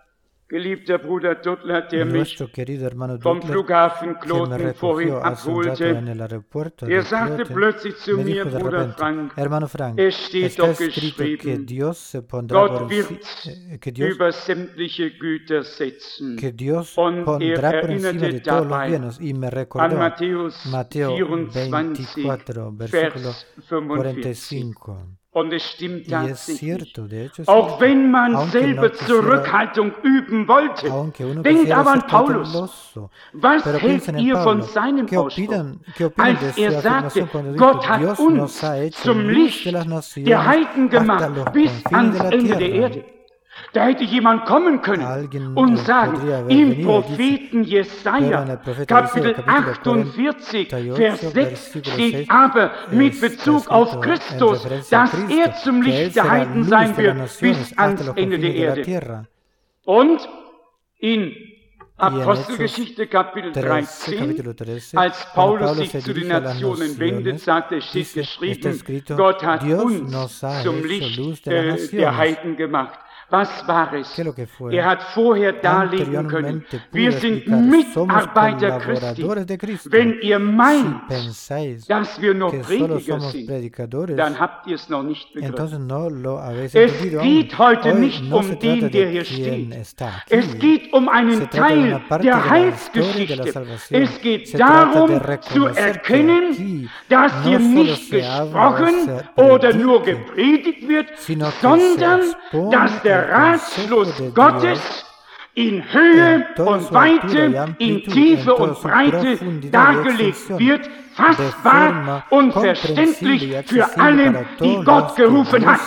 Geliebter Bruder Duttler, der mich vom Flughafen Kloten vorhin abholte, der sagte plötzlich zu mir, Bruder Frank, es steht doch geschrieben, Gott wird über sämtliche Güter setzen. Und er erinnerte dabei an Matthäus vierundzwanzig, Vers fünfundvierzig. Und es stimmt tatsächlich, auch wenn man selber Zurückhaltung üben wollte. Denkt aber an Paulus. Was hält ihr von seinem Ausspruch, als er sagte, Gott hat uns zum Licht der Heiden gemacht bis ans Ende der Erde? Da hätte jemand kommen können und sagen, im Propheten Jesaja, Kapitel achtundvierzig, Vers sechs steht aber mit Bezug auf Christus, dass er zum Licht der Heiden sein wird bis ans Ende der Erde. Und in Apostelgeschichte Kapitel dreizehn, als Paulus sich zu den Nationen wendet, sagt er, steht geschrieben, Gott hat uns zum Licht äh, der Heiden gemacht. Was war es? Er hat vorher darlegen können, wir sind Mitarbeiter Christi. Wenn ihr meint, dass wir nur Prediger sind, dann habt ihr es noch nicht begriffen. Es geht heute nicht um den, der hier steht. Es geht um einen Teil der Heilsgeschichte. Es geht darum zu erkennen, dass hier nicht gesprochen oder nur gepredigt wird, sondern dass der Ratschluss Gottes in Höhe und Weite, in Tiefe und Breite dargelegt wird, fassbar und verständlich für alle, die Gott gerufen hat.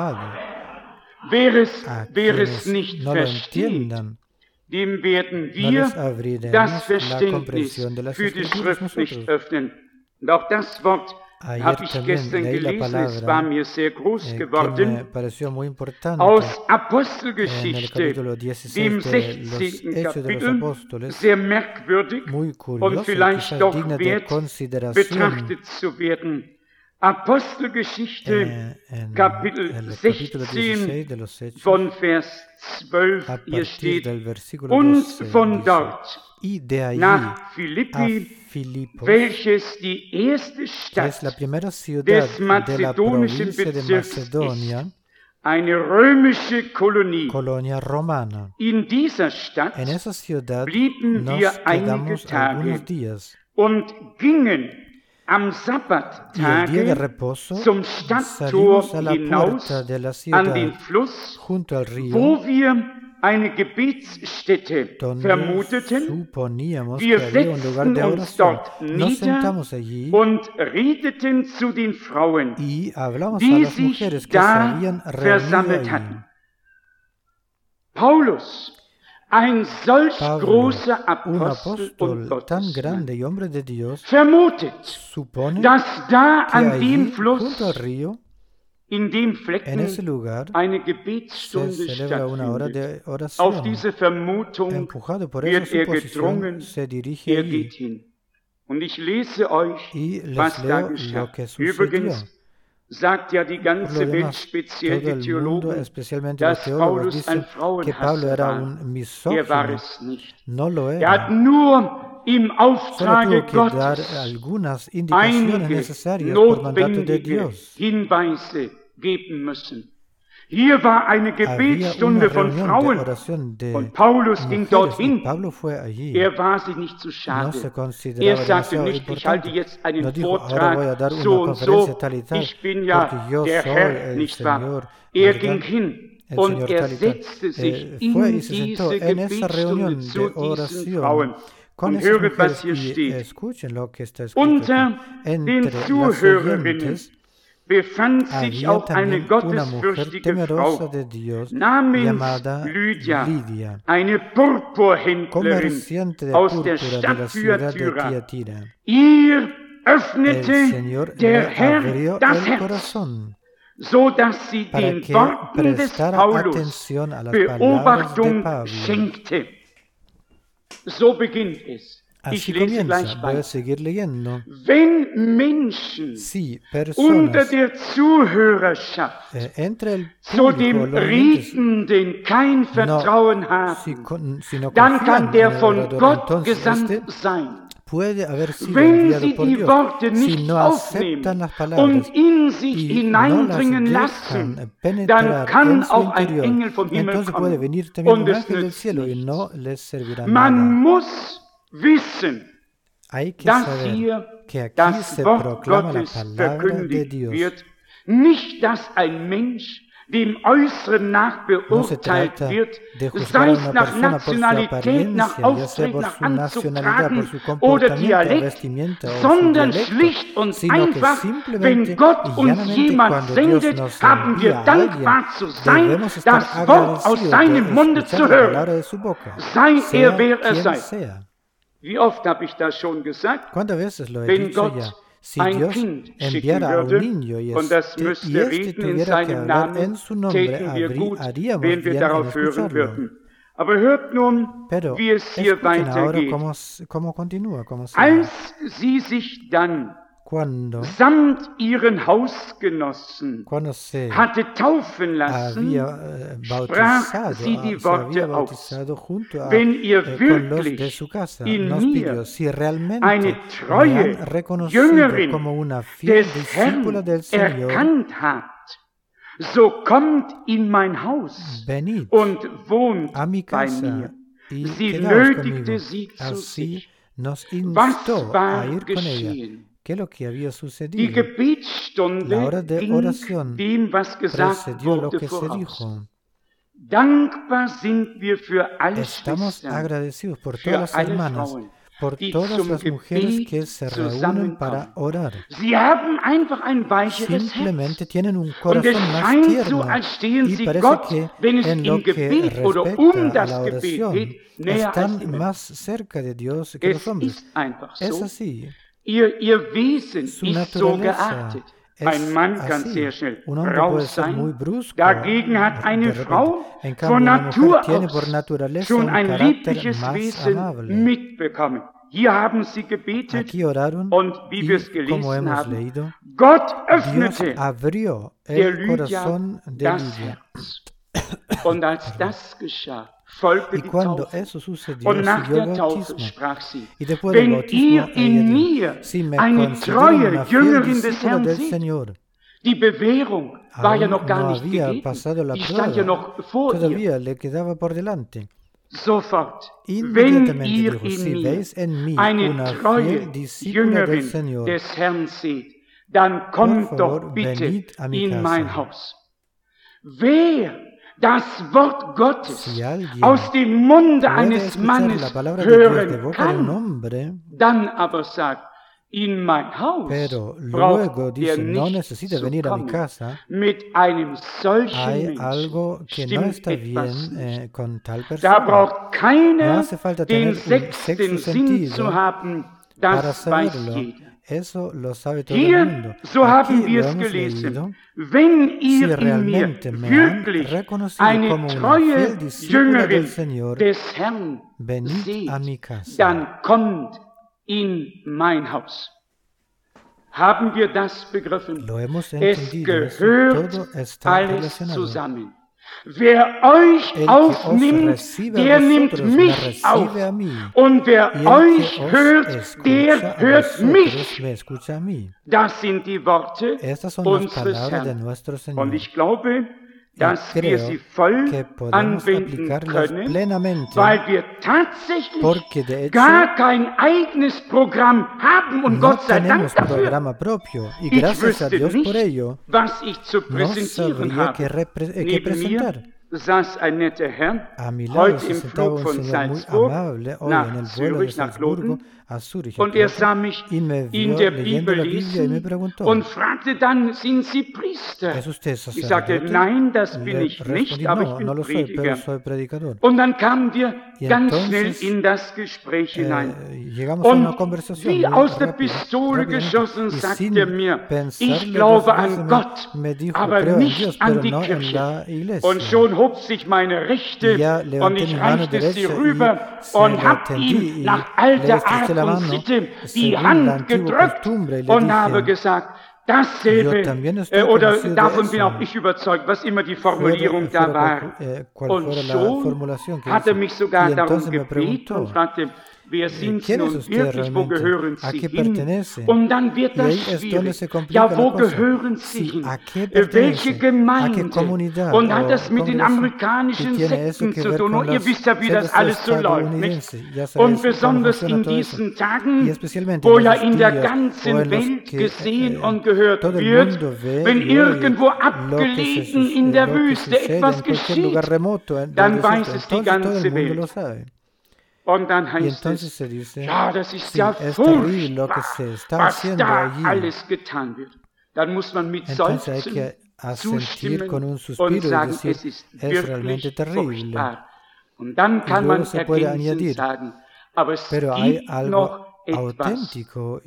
Wer es, wer es nicht versteht, dem werden wir das Verständnis für die Schrift nicht öffnen. Und auch das Wort habe ich gestern gelesen, es war mir sehr groß geworden, aus Apostelgeschichte, dem sechzehnten Kapitel, sehr merkwürdig und vielleicht doch wert, betrachtet zu werden. Apostelgeschichte, Kapitel sechzehn, von Vers zwölf, hier steht, und von dort nach Philippi, welches die erste Stadt des mazedonischen Bezirks ist, eine römische Kolonie. In dieser Stadt blieben wir einige Tage und gingen am Sabbattage zum Stadttor hinaus an den Fluss, wo wir eine Gebetsstätte vermuteten. Wir setzten uns dort nieder und redeten zu den Frauen, die sich da versammelt hatten. Paulus, ein solch Pablo, großer Apostel und Gottesmann, vermutet, dass da an dem Fluss, in dem Flecken, eine Gebetsstunde stattfindet. Auf diese Vermutung wird er gedrungen, er geht hin. Und ich lese euch, was da geschah. Übrigens sagt ja die ganze Welt, speziell die Theologen, dass Paulus ein Frauenhasser war. Er war es nicht. Er hat nur im Auftrage Gottes einige notwendige Hinweise geben müssen. Hier war eine Gebetsstunde von Frauen und Paulus ging dorthin. Er war sich nicht zu schade. Er sagte nicht, ich halte jetzt einen Vortrag so und so, ich bin ja der Herr, nicht wahr? Er ging hin und er setzte sich in diese Gebetsstunde zu diesen Frauen. Und höret, was hier steht. Unter den Zuhörerinnen befand sich auch eine gottesfürchtige Frau namens Lydia, eine Purpurhändlerin aus der Stadt Thyatira. Ihr öffnete der Herr das Herz, so dass sie den Worten des Paulus Beobachtung schenkte. So beginnt es. Así comienza, voy a seguir leyendo. Wenn Menschen Si unter personas der Zuhörerschaft eh, entre el zu dem público, los oyentes, Redenden kein Vertrauen si, haben, con- si no dann confían kann en der el von orador, Gott entonces gesandt este sein. puede haber sido Wenn enviado Sie por die Dios. Worte Si nicht no aceptan aufnehmen las palabras und in sich y no las hineindringen lassen, dejan dann penetrar kann en su auch ein interior, Engel vom Himmel entonces puede kommen venir también und un es ángel del nützt cielo y nichts. no les servirá Man nada. muss wissen, Hay que dass saber hier que aquí das se Wort proclama la Gottes palabra de verkündigt Dios. wird, nicht dass ein Mensch dem Äußeren nach No se beurteilt trata wird, de juzgar sei a es una nach persona por su Nationalität, nach apariencia, ya sea Auftreten, por nach su nacionalidad, por Anzug su tragen oder comportamiento, Dialekt, vestimenta o su sondern dialecto, schlicht und sino que einfach, simplemente wenn Gott y uns llanamente jemand cuando Dios sendet, nos haben wir envía a alguien, dankbar zu sein, debemos estar das Wort aus agradecidos seinem de Munde escuchar zu la hören. palabra de su boca, Sei sea er, wer er quien sei. sea. Wie oft habe ich das schon gesagt? ¿Cuántas veces lo he Wenn dicho Gott ya? Si ein Dios Kind schicken enviara a un würde niño y und das este, y müsste este reden in tuviera que seinem hablar Namen, en su nombre, täten wir habrí- gut, haríamos wenn wir bien en darauf hören escucharlo. würden. Aber hört nun, Pero wie es hier escuchen ahora weitergeht. cómo, s- cómo continúa, cómo se Als sie sich dann cuando, samt ihren Hausgenossen cuando se hatte taufen lassen, había eh, sprach bautizado, sie die ah, se había Worte aus. bautizado junto a, Wenn ihr eh, con los de wirklich su casa, in nos mir pidió, si realmente eine me treue han reconocido Jüngerin como una fiel des discípula Herrn del Señor, erkannt habt, so kommt in mein Haus venid und wohnt a mi bei casa mir. y Sie quedaos nötigte conmigo. sie zu Así sich. nos Was instó a war ir con ella. geschehen? ¿Qué es lo que había Die sucedido? Gebetsstunde La hora de ging oración dem, was gesagt precedió lo wurde, que se voraus. dijo. Dankbar sind wir für alle Estamos Schwestern, agradecidos por für todas las alle hermanas, Frauen, por die todas zum las mujeres Gebet que se reúnen zusammenkommen. para orar. Sie haben einfach ein weicheres Simplemente Herz. tienen un Und es corazón más scheint so, tierno als stehen y sie parece Gott, que wenn es en im lo que Gebet oder um respecta a das la Gebet oración geht, näher als están immer. más cerca de Dios que Es los hombres. ist einfach Es so. así. Ihr, ihr Wesen Su ist so naturaleza geartet. es Ein Mann kann así. sehr schnell Un hombre puede raus ser muy sein. brusco. Dagegen hat de eine repente. Frau En von cambio, una Natur mujer tiene por aus naturaleza schon un ein carácter liebliches más Wesen amable. mitbekommen. Hier haben sie gebetet Aquí oraron und wie wir es y como gelesen hemos haben, leído, Gott Dios öffnete abrió der el Lydia corazón de das Lidia. Herz. Und als das geschah, folgte Y die cuando Taufe. eso sucedió, Und nach siguió el der Taufe bautismo. sprach sie, Y después del wenn bautismo, ihr ella in dijo, mir si me eine considero treue una fiel Jüngerin des discípula Herrn del seht, Señor, die Bewährung war ja aún noch gar no nicht había gegeben, pasado la die stand ja prueba, noch vor ihr. todavía le quedaba por delante. Sofort, wenn Inmediatamente ihr dijo, in si mir veis en mí eine una treue fiel discípula del Jüngerin Señor, des Herrn seht, dann kommt favor, doch bitte venid a mi in casa. mein Haus. Wer das Wort Gottes si alguien aus dem Munde puede eines escuchar Mannes la palabra de Dios de hören boca de un kann, hombre, dann aber sagt, in mein Haus pero braucht luego er dice, no nicht necesita zu venir a mi kommen. casa, Mit einem solchen hay Menschen algo que no stimmt está etwas bien nicht. eh, con tal Da persona. braucht No keiner hace falta den tener un sexto sechsten Sinn sentido zu haben, para das weiß saberlo. jeder. Eso lo sabe todo el Hier, mundo. so haben Aquí wir lo es hemos leído. gelesen, wenn Si ihr in mir realmente me han wirklich reconocido eine como una treue fiel discípula del Jüngerin Señor, des Herrn venid a mi seht, casa. dann kommt in mein Haus. Haben wir das begriffen? Lo hemos Es entendido. Eso gehört todo está alles relacionado. zusammen. Wer euch El que os aufnimmt, recibe a der nimmt vosotros, me mich auf. recibe a mí. Und wer Y el euch que os hört, escucha der a hört vosotros, mich. me escucha a mí. Das sind die Worte Estas son las unseres palabras de Herrn. nuestro Señor. Und ich glaube, dass wir creo sie voll que podemos anwenden aplicarlas können, plenamente, weil wir tatsächlich porque de hecho gar kein eigenes Programm haben und no Gott sei Dank tenemos dafür. programa propio y Ich gracias a wüsste Dios por nicht, ello was ich zu no präsentieren sabría qué, habe. repre- eh, qué Neben presentar. mir saß ein netter Herr, A mi lado heute se im sentaba Flug un von señor muy Salzburg amable hoy nach en el vuelo de Zürich, nach Salzburgo Loten, a Zúrich, und a er Kloten, sah mich y me in vio der leyendo Bibel la Biblia y me lesen preguntó, und fragte dann, sind Sie Priester? ¿es usted Ich sagte, sacerdote? nein, das bin Le ich respondí, nicht, aber ich no, bin no lo soy, Prediger. pero soy predicador. Und dann kamen wir Y ganz entonces, schnell in das Gespräch Eh, hinein. llegamos a una Und conversación wie muy aus der rápida, Pistole rápidamente, geschossen, y sagte sin er mir, pensarlo ich dos glaube veces an me- Gott, me dijo, aber creo en nicht Dios, an pero die no en Kirche. la iglesia. Und schon hob sich meine Rechte Y ya und levanté ich mi mano reichte sie derecha y rüber se und la hab tendí ihm y nach le alter estreché Art und Sitte die Hand gedrückt und habe gesagt, dasselbe, äh, oder davon bin auch ich überzeugt, was immer die Formulierung da war. Und schon hat er mich sogar darum gebeten und fragte, wer sind Sie nun wirklich, wo gehören Sie hin? Und dann wird das schwierig. Ja, wo gehören Sie hin? Welche Gemeinde? Und hat das mit den amerikanischen Sekten zu tun? Und ihr wisst ja, wie das alles so läuft, nicht? Und besonders in diesen Tagen, wo ja in der ganzen Welt gesehen und gehört wird, wenn irgendwo abgelegen in der Wüste etwas geschieht, dann weiß es die ganze Welt. Und dann heißt es, ja, das ist ja furchtbar, was da alles getan wird. Dann muss man mit Seufzen zustimmen und sagen, es ist wirklich furchtbar. Und dann kann man ergänzend sagen, aber es gibt noch etwas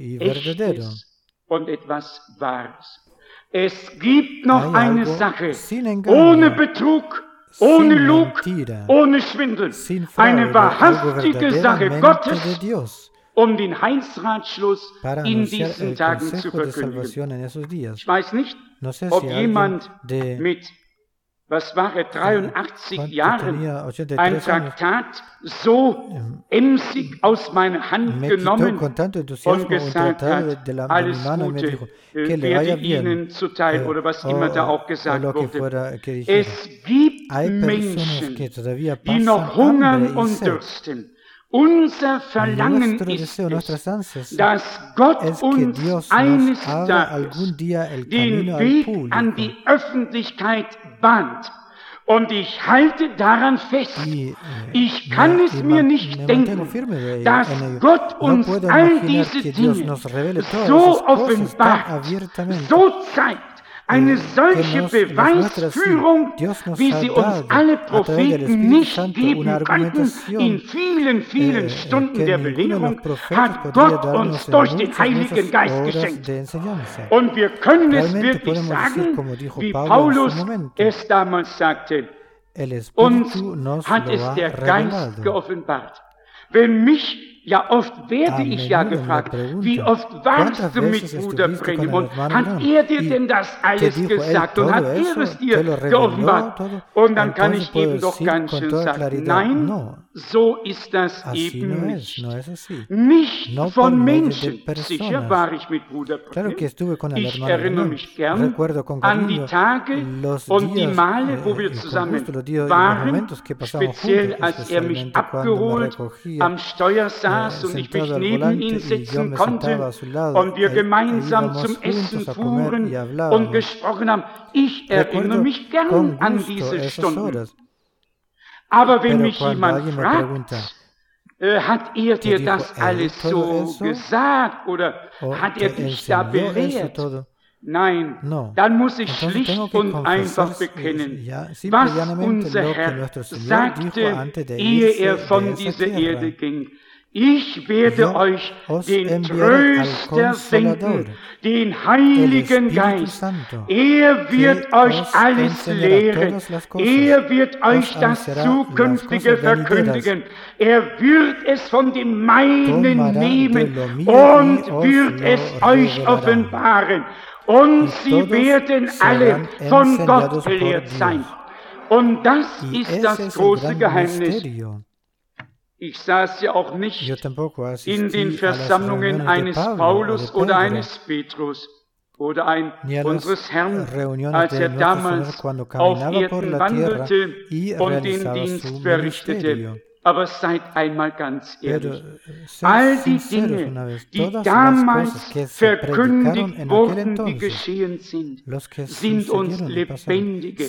Echtes und etwas Wahres. Es gibt noch eine Sache, ohne Betrug, ohne Lug, ohne Schwindel, eine wahrhaftige Sache Gottes, um den Heilsratschluss in diesen Tagen zu verkündigen. Ich weiß nicht, ob jemand mit, was war er, dreiundachtzig Jahren, ein Traktat so emsig aus meiner Hand genommen und gesagt hat, alles Gute werde Ihnen zuteil, oder was immer da auch gesagt wurde. Es gibt Menschen, die noch hungern und dürsten. Unser Verlangen ist es, dass Gott uns eines Tages den Weg an die Öffentlichkeit bahnt. Und ich halte daran fest. Ich kann es mir nicht denken, dass Gott uns all diese Dinge so offenbart, so zeigt, eine solche Beweisführung, wie sie uns alle Propheten nicht geben konnten, in vielen, vielen Stunden der Belehrung, hat Gott uns durch den Heiligen Geist geschenkt. Und wir können es wirklich sagen, wie Paulus es damals sagte, uns hat es der Geist geoffenbart. Wenn mich, ja oft werde ich ja gefragt, wie oft warst du mit Bruder Brennim und hat er dir denn das alles gesagt und hat er es dir geoffenbart? Und dann kann ich eben doch ganz schön sagen, nein, so ist das eben nicht. Nicht von Menschen. Sicher war ich mit Bruder Brennim. Ich erinnere mich gern an die Tage und die Male, wo wir zusammen waren, speziell als er mich abgeholt am Steuersatz und ich mich neben ihn sitzen konnte und wir gemeinsam zum Essen fuhren und gesprochen haben. Ich erinnere mich gern an diese Stunden. Aber wenn mich jemand fragt, äh, hat er dir das alles so gesagt oder hat er dich da belehrt? Nein, dann muss ich schlicht und einfach bekennen, was unser Herr sagte, ehe er von dieser Erde ging. Ich werde euch den Tröster senden, den Heiligen Geist. Er wird euch alles lehren. Er wird euch das Zukünftige verkündigen. Er wird es von dem Meinen nehmen und wird es euch offenbaren. Und sie werden alle von Gott belehrt sein. Und das ist das große Geheimnis. Ich saß ja auch nicht in den Versammlungen eines Paulus oder eines Petrus oder ein unseres Herrn, als er damals auf Erden wandelte und den Dienst verrichtete. Aber seid einmal ganz ehrlich, all die Dinge, die damals verkündigt wurden, die geschehen sind, sind uns lebendige,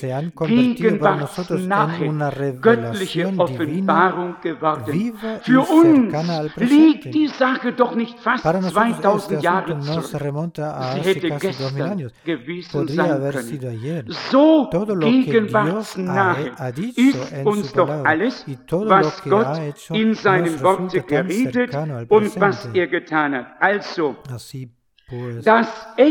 gegenwartsnahe, göttliche Offenbarung geworden. Für uns liegt die Sache doch nicht fast zweitausend Jahre zurück. Sie hätte gestern gewesen sein können. So gegenwartsnahe ist uns doch alles, was Gott in seinem Worte geredet und was er getan hat. Also, pues das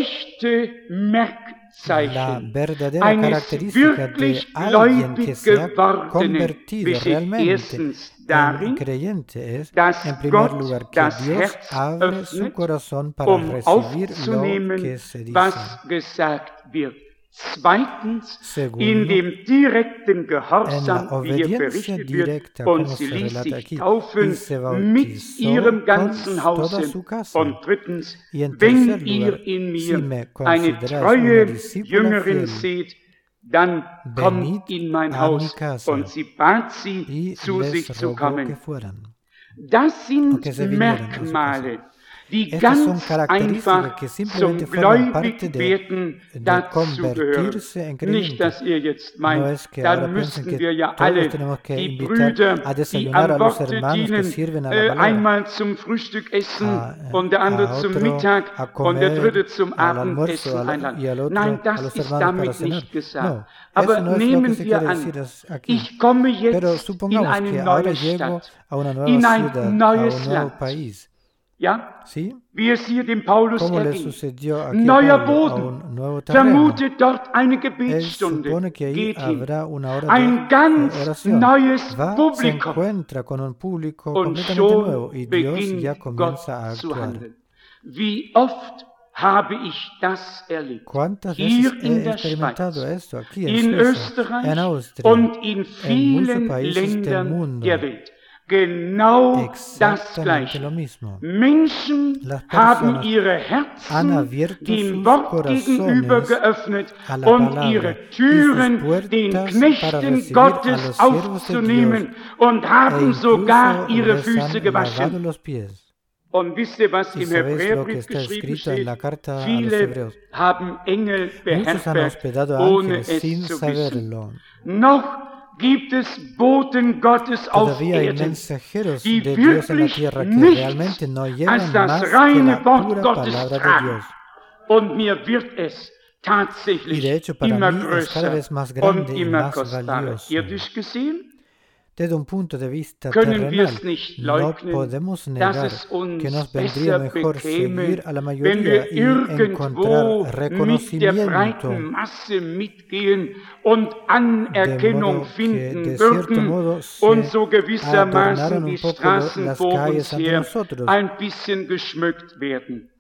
echte Merkzeichen la verdadera eines característica de wirklich alguien que gläubig se ha gewordenen convertido besteht realmente erstens en darin, creyente es, dass en primer Gott lugar, que das Dios Herz abre su öffnet, corazón para um recibir lo aufzunehmen, que se dice. was gesagt wird. Zweitens, Segundo, in dem direkten en Gehorsam, la wie hier obediencia berichtet wird, directa, und como sie se ließ relata sich aquí, y taufen se mit bautizó ihrem con ganzen toda Hause. su casa. Und drittens, Y en wenn tercer ihr lugar, in si mir me eine consideráis una treue discípula Jüngerin fiel, seht, dann venid kommt in mein a mi Haus. casa, Und sie bat sie, y zu les sich zu rogó que kommen. fueran, Das o sind que se vinieran a su casa. Merkmale, die Estas son ganz características que einfach simplemente zum forman parte de, Gläubigwerden de dazugehören. convertirse en Nicht, creyente. dass ihr jetzt meint, No es que dann ahora piensen müssten que wir ja todos alle tenemos que die invitar Brüder, a die desayunar a am los Worte hermanos que dienen, sirven a la äh, palabra, einmal zum Frühstück essen a, und der andere a zum otro Mittag a und der dritte comer, zum al almuerzo Abendessen a la- einladen. y al otro Nein, a das los ist hermanos para damit cenar. nicht gesagt. No, Aber eso no es lo que nehmen se wir quiere an, decir es- aquí. ich komme Pero jetzt in supongamos eine que ahora neue llego Stadt, a una nueva in ein ciudad, a un neues nuevo Land. país, Ja, ¿sí? wie es hier dem Paulus Como le erging. sucedió aquí a Neuer Pablo, a Boden. un nuevo terreno. Vermutet dort eine Él Gebetsstunde. supone que ahí Geht hin. habrá una hora Ein de ganz eh, oración. neues Va, se Publikum. encuentra con un público Und completamente nuevo schon y Dios beginnt ya Gott comienza a zu actuar. handeln. Wie oft habe ich das erlebt? ¿Cuántas Hier veces in he der experimentado Schweiz, esto aquí en in Suiza, Österreich en Austria, und in en muchos vielen países del Ländern mundo? der Welt? Genau das Exactamente Gleiche. lo mismo. Menschen Las haben personas ihre han Herzen abierto dem sus Wort gegenüber corazones geöffnet a la und palabra ihre y sus Türen puertas den para Knechten recibir a Gottes los siervos de aufzunehmen Dios und e haben sogar incluso ihre les Füße han lavado gewaschen. los pies. Und wisst ihr, was Y im sabéis lo que Hebräerbrief está geschrieben escrito en steht? la carta a los Viele hebreos. haben Engel Muchos han beherbergt, hospedado ohne ángeles es sin zu wissen. saberlo. Noch gibt es Boten Gottes auf Todavía hay Erden, mensajeros die de Dios en la wirklich tierra que nichts realmente no als llevan más das que reine la Wort pura Gottes palabra de tragen. Dios. Und mir wird es Y tatsächlich de hecho para immer mí es cada größer vez más und grande y immer más kostbarer. valioso. Irdisch gesehen Desde un punto de vista können wir terrenal, es nicht no leugnen, podemos dass negar es uns que nos vendría besser mejor bekäme, seguir a la wenn mayoría wir y irgendwo encontrar mit der reconocimiento, breiten Masse mitgehen und de Anerkennung modo que finden de cierto würden modo und se so gewissermaßen adornaron die un poco lo- Straßen las vor calles uns ante her nosotros. ein bisschen geschmückt werden.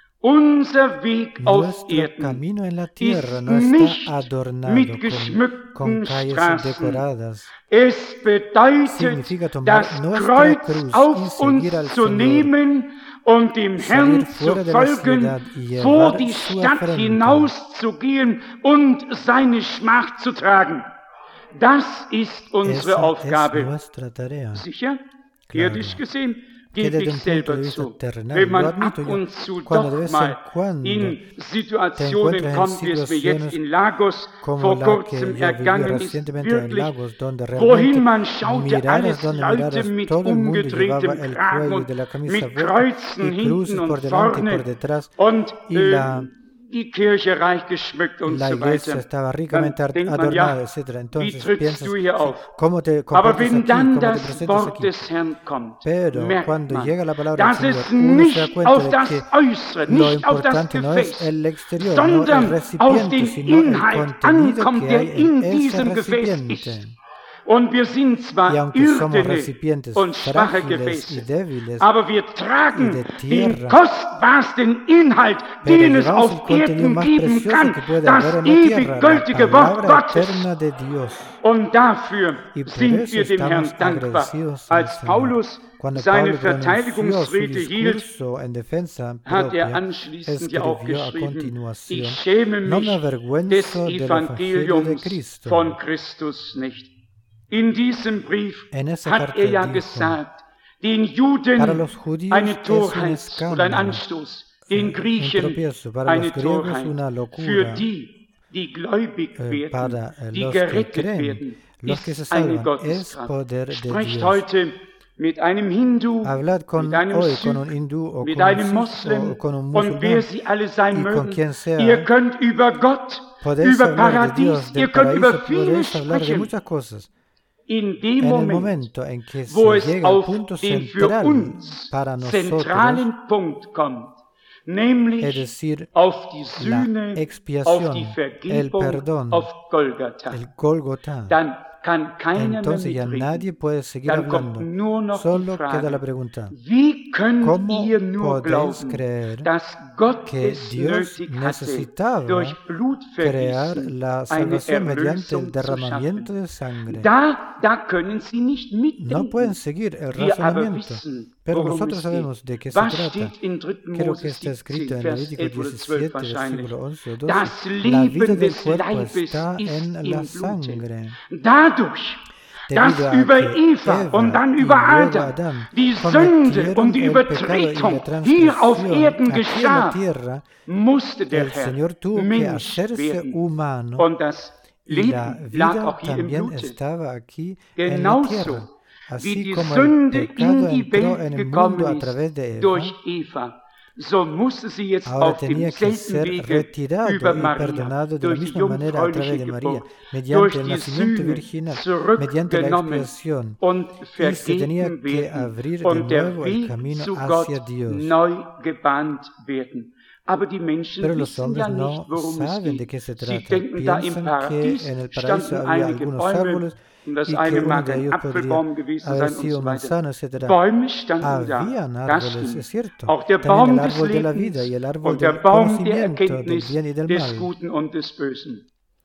Unser Weg auf Nuestro Erden camino en la ist tierra no nicht está adornado mit con, con geschmückten calles Straßen. decoradas. Es bedeutet, Significa tomar das nuestra Kreuz cruz y auf seguir uns al zu Señor, nehmen und dem Herrn salir zu fuera de la folgen, ciudad y vor llevar die su Stadt ofrenda. hinauszugehen und seine Schmach zu tragen. Das ist unsere Esa Aufgabe. es nuestra tarea. Sicher? Claro. Irdisch gesehen, Que gebe desde ich un punto de selber vista zu. terrenal, Wenn lo man admito ab yo, und zu cuando de doch vez en mal cuando in te Situationen encuentras en kommt, wie es mir jetzt situaciones in Lagos como vor la que kurzem yo viví ergangen ist, recientemente en wirklich, Lagos, donde wohin realmente man schaute, miraras alles donde Leute miraras, mit todo el mundo llevaba umgedrehtem el Kragen cuello und de la camisa mit abierta Kreuzen y cruces hinten por und delante y por vorne detrás und y äh, la, die Kirche reich geschmückt und la so iglesia weiter. estaba Dann ricamente denkt man, adornada, ja, etcétera. wie Entonces trittst piensas, du hier sí, auf? ¿cómo te Aber comportas wenn aquí? dann ¿Cómo te das presentas Wort aquí? des Herrn kommt, Pero merkt cuando man, llega la palabra dass del es Señor, uno se da nicht cuenta auf de das que Äußere, lo nicht auf das importante no es Gefäß, el exterior, no el sondern auf recipiente, den sino el Inhalt contenido ankommt, que der hay in en ese diesem Gefäß recipiente. ist. Und wir sind Y zwar aunque somos irdene recipientes und schwache frágiles y Gefäße, débiles, aber wir y tragen de den tierra, kostbarsten Inhalt, pero den es llevamos el auf contenido Erden más geben precioso kann, que puede das haber en la ewig tierra, la gültige Wort palabra Gottes. eterna de Dios. Und dafür Y por sind eso wir dem Herrn estamos dankbar. agradecidos al Als Señor. Paulus Cuando seine Pablo pronunció su Verteidigungsrede hielt, discurso en defensa hat er propia, anschließend ja auch escribió a geschrieben, continuación: ich schäme No me mich des avergüenzo del evangelio de Evangeliums Cristo. von Christus nicht. In diesem Brief En esa hat carta er ja dijo, gesagt, den para Juden los judíos eine es un Torheit oder ein escándalo, Anstoß, den un Griechen tropiezo, para eine los griegos Torheit, una für locura, die, die gläubig eh, werden, para eh, die los que gerettet creen, werden, los que se ist eine salvan, es Gotteskraft. poder de Sprecht Dios. heute mit einem Hindu, Hablad con, mit einem hoy Sikh, con un hindú o mit con un, einem sikh, Moslem o con un und wer musulmán, sie alle sein y con mögen. quien sea. Ihr könnt über Gott, Podéis über hablar de Paradies, Dios, ihr del könnt über paraíso, vieles podéis hablar de sprechen. muchas cosas. In dem En el Moment, momento en que wo se es llega al auf punto den für central uns para nosotros, zentralen Punkt kommt, nämlich decir, auf die Sühne, la expiación, auf die el Vergebung, perdón, auf Golgatha. el Gólgota. Dann kann keiner Entonces mehr ya mitreden. nadie puede seguir Dann kommt hablando. nur noch die Solo Frage, queda la pregunta, wie könnt ¿cómo ihr nur podéis glauben, creer dass Gott que es Dios nötig hatte, necesitaba durch crear Blutvergießen la eine salvación mediante el Erlösung zu derramamiento schaffen? de sangre? Da, da können sie nicht No mitdenken. pueden seguir el Wir aber razonamiento, wissen, pero worum nosotros es sabemos geht. de qué se Was trata. steht in dritten Creo que Mose está escrito siebzehn, en Vers Levítico elf oder zwölf diecisiete, wahrscheinlich. versículo once o doce. Das La Leben vida del des cuerpo Leibes está ist en im la Blute. sangre. Dadurch, dass Debido a über que Eva Eva und dann y über luego Adam Adán die Sünde cometieron und die el pecado y la Übertretung hier auf transgresión Erden aquí en la geschah, tierra, musste der el Herr Señor tuvo que Mensch hacerse werden. humano Und das y la Leben lag vida auch hier im también Blute. estaba aquí en la Genauso tierra. wie Así die como el Sünde pecado in die entró Welt en el mundo gekommen a ist través de Eva, durch Eva, so musste sie jetzt ahora auf tenía que demselben ser Wege retirado über y Maria, perdonado de la durch die misma manera a través jungfräuliche de María, Geburt, mediante durch el die nacimiento Sühne virginal, mediante la zurückgenommen expiación, und y se tenía vergeben que werden abrir de und der nuevo el Weg camino zu hacia Gott Dios. neu gebahnt werden. Aber die Menschen Pero los wissen hombres ja no nicht, worum es saben de geht. qué se Sie trata. denken, da im Piensan Paradies que en el paraíso standen había einige algunos Bäume árboles und das y que eine uno mag de ein ellos podría Apfelbaum gewesen haber sein und sido so weiter. manzano, etcétera. Bäume standen da, Habían das árboles, es stimmt. cierto. Auch der También Baum el des árbol de la Lebens vida y el árbol und der del Baum der conocimiento del Erkenntnis bien y del des mal. Guten und des Bösen.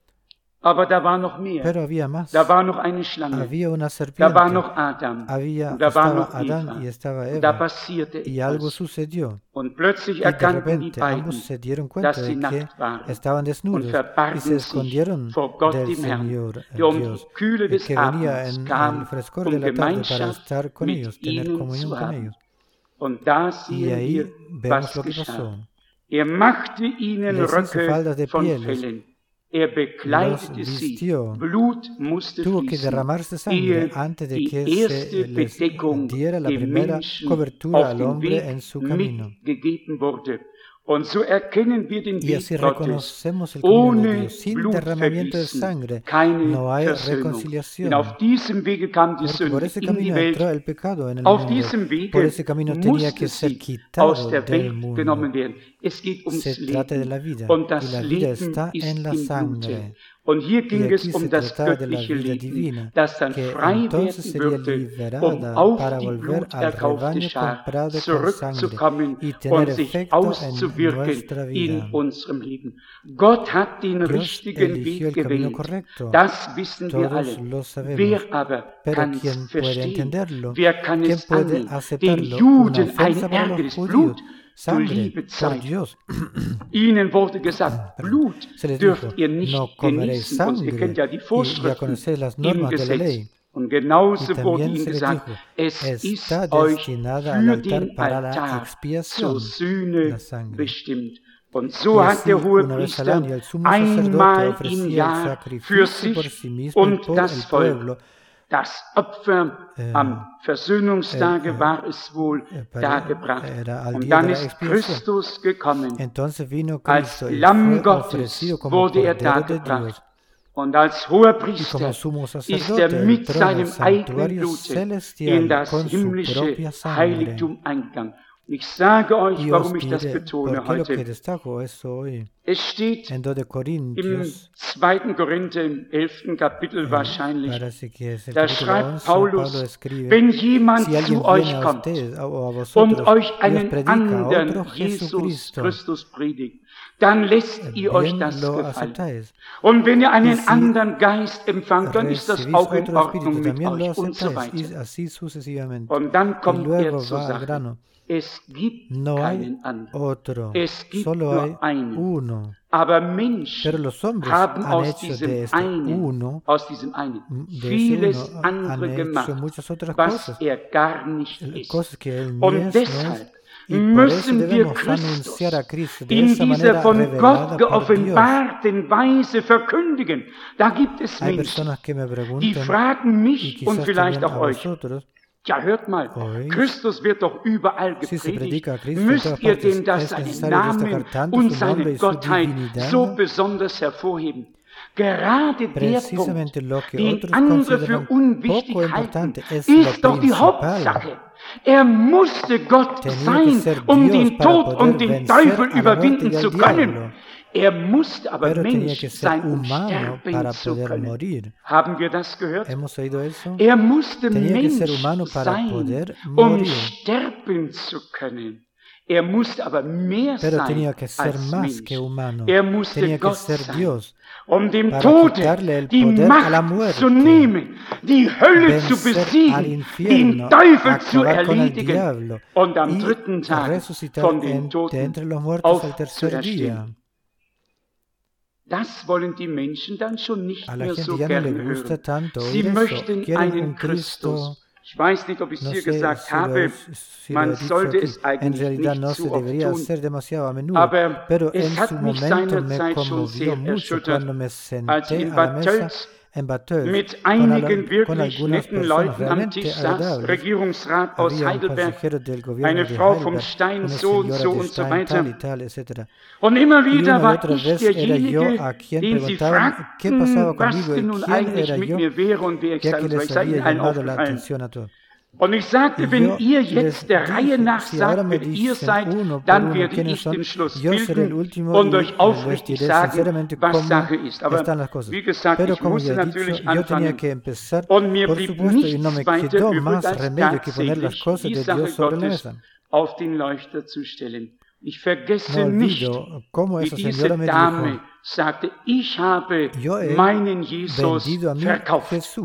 Aber da war noch mehr. Pero había más. Da war noch eine Schlange. Había una Da serpiente. war noch Adam. Había, Und da war estaba noch Adán Eva. y estaba Und da Eva. passierte Y algo etwas. sucedió. Und plötzlich Y de erkannten die repente beiden, ambos se dieron cuenta dass sie de que nackt waren estaban und desnudos y verbargen se sich escondieron vor Gott, del dem Herrn, Señor eh, der um die Dios, Kühle des que venía Abends en el kam, frescor um de la tarde para Gemeinschaft estar con mit ellos, tener ihnen comunión zu con haben. ellos. Und da Y sehen ahí wir, vemos was lo que geschah. pasó. Er machte ihnen Les hizo faldas Röcke de von pieles, Fellen. Er bekleidete los sie. vistió. Blut musste Tuvo que fließen, derramarse sangre ehe antes de die que erste se les Bedeckung diera la dem primera Menschen cobertura auf al dem hombre en Weg su camino. mitgegeben wurde. Und so erkennen wir den Y Weg así Gottes. reconocemos el camino de Ohne Dios. Sin derramamiento de Blutvergießen sangre keine no hay Versöhnung. reconciliación. Denn auf diesem Wege kam die Porque por Sünde ese in die camino Welt. entró el pecado en el Auf mundo. diesem Wege Por ese camino tenía musste que ser sie quitado aus der del Welt mundo. genommen werden. Es geht ums Se trata de la Leben. vida. Und Y das la vida Leben está ist en la im sangre. Blute. Und hier Y ging aquí es se um das trataba de la göttliche vida Leben, divina, das dann que frei entonces werden sería würde, um liberada auf para die volver al bluterkaufte rebaño Schar comprado con sangre zurückzukommen y tener und sich efecto en auszuwirken nuestra vida. in unserem Leben. Gott hat den Dios richtigen eligió Weg el camino gewählt. correcto. Das wissen wir Todos alle. lo sabemos. Wer aber Pero kann ¿quién es puede verstehen? entenderlo? Wer kann ¿Quién es puede annehmen? Den aceptarlo? Una Juden ein ofensa para los ärgeres judíos. Blut zur Sangre Liebe por zeigt. Dios. Ihnen wurde gesagt, Blut Se les dijo, dürft ihr nicht no comeréis genießen. Und ihr sangre. kennt ja die Y ya Vorschriften conocéis las im normas de la Gesetz. ley. Und Y genauso wurde también ihnen se les gesagt, dijo, es ist está euch destinada al für altar den para la Altar zur expiación, Sühne la sangre. bestimmt. Und so Y hat así, der una vez al Hohepriester año, el sumo sacerdote einmal im ofrecía el Jahr für sacrificio por sich sí mismo y und por das el Volk. pueblo. Das Opfer Eh, am Versöhnungstage eh, eh, war es wohl eh, para- dargebracht. era al Und día dann de la ist expiación. Christus gekommen. Entonces vino Als Cristo y Lamm fue Gottes ofrecido como wurde er Cordero de dargebracht. Dios. Und als Y como Hohepriester sumo ist er sacerdote mit entró en seinem el eigenen santuario Blute in celestial das con su himmlische propia sangre. Heiligtum eingegangen. Und ich sage euch, Y os warum ich das diré, betone ¿por qué lo que heute. destaco eso hoy? Es steht En dos de im Corintios, zweiten Korinther, im elften Kapitel wahrscheinlich, parece que es el da capítulo schreibt once, Pablo Paulus, escribe, wenn jemand si alguien zu euch viene a kommt ustedes o a und vosotros euch y os einen predica a otro anderen Jesus Jesucristo, Christus predigt, dann lässt ihr euch bien das lo gefallen. aceptáis. Und wenn ihr Y einen si anderen Geist empfangt, dann ist das recibís auch in otro espíritu, Ordnung mit también lo euch und so aceptáis, y weiter. así sucesivamente. Und dann Y kommt er luego zur va al Sache. grano. Es gibt No hay keinen anderen. otro, Es gibt solo nur hay einen. uno. Aber Menschen Pero los hombres haben han aus hecho diesem de este einen, uno, aus diesem einen de ese vieles uno, andere han hecho gemacht, muchas otras was cosas, er gar nicht ist. cosas que él ni Und es, no es. deshalb Y por eso müssen wir debemos Christus anunciar a Cristo de in esa dieser manera von revelada Gott por Dios. geoffenbarten Weise verkündigen. Da gibt es Hay Menschen, personas que me die preguntan, fragen y mich und quizás vielleicht también auch a euch, vosotros, ja, hört mal, Oís. Christus wird doch überall si se gepredigt. predica a Cristo en Müsst todas ihr partes, denn das es seinen necesario Namen destacar tanto und su nombre seine y su Gottheit divinidad. so besonders hervorheben? Gerade der Punkt, den andere für unwichtig halten, ist doch die Hauptsache. Er musste Gott sein, um den Tod und den Teufel überwinden zu können. Er musste aber Mensch sein, um sterben zu können. Haben wir das gehört? Er musste Mensch sein, um sterben zu können. Er musste aber mehr sein als Mensch. Er musste Gott sein, um dem Tode die Macht zu nehmen, die Hölle zu besiegen, den Teufel zu erledigen und am dritten Tag von den Toten aufzuerstehen. Das wollen die Menschen dann schon nicht mehr so gerne hören. Sie möchten einen Christus. Ich weiß nicht, ob ich es hier gesagt habe, man sollte es eigentlich nicht zu oft tun, aber es hat mich seinerzeit schon sehr erschüttert, als ich in Bad Tölz mit einigen wirklich netten Leuten am Tisch saß, Regierungsrat aus Heidelberg, eine Frau vom Stein, so und so und so weiter. Und immer wieder war ich derjenige, den sie fragten, was denn nun eigentlich mit mir wäre und wer ich sein soll. Ich sei Ihnen allen aufgefallen. Und ich sagte, wenn ihr jetzt der Reihe nach sagt, wer ihr seid, dann werde ich den Schluss bilden und euch aufrichtig sagen, was Sache ist. Aber wie gesagt, ich musste natürlich anfangen. Und mir blieb nichts weiter übrig, als tatsächlich die Sache Gottes auf den Leuchter zu stellen. Ich vergesse nicht, wie diese Dame sagte, ich habe meinen Jesus verkauft.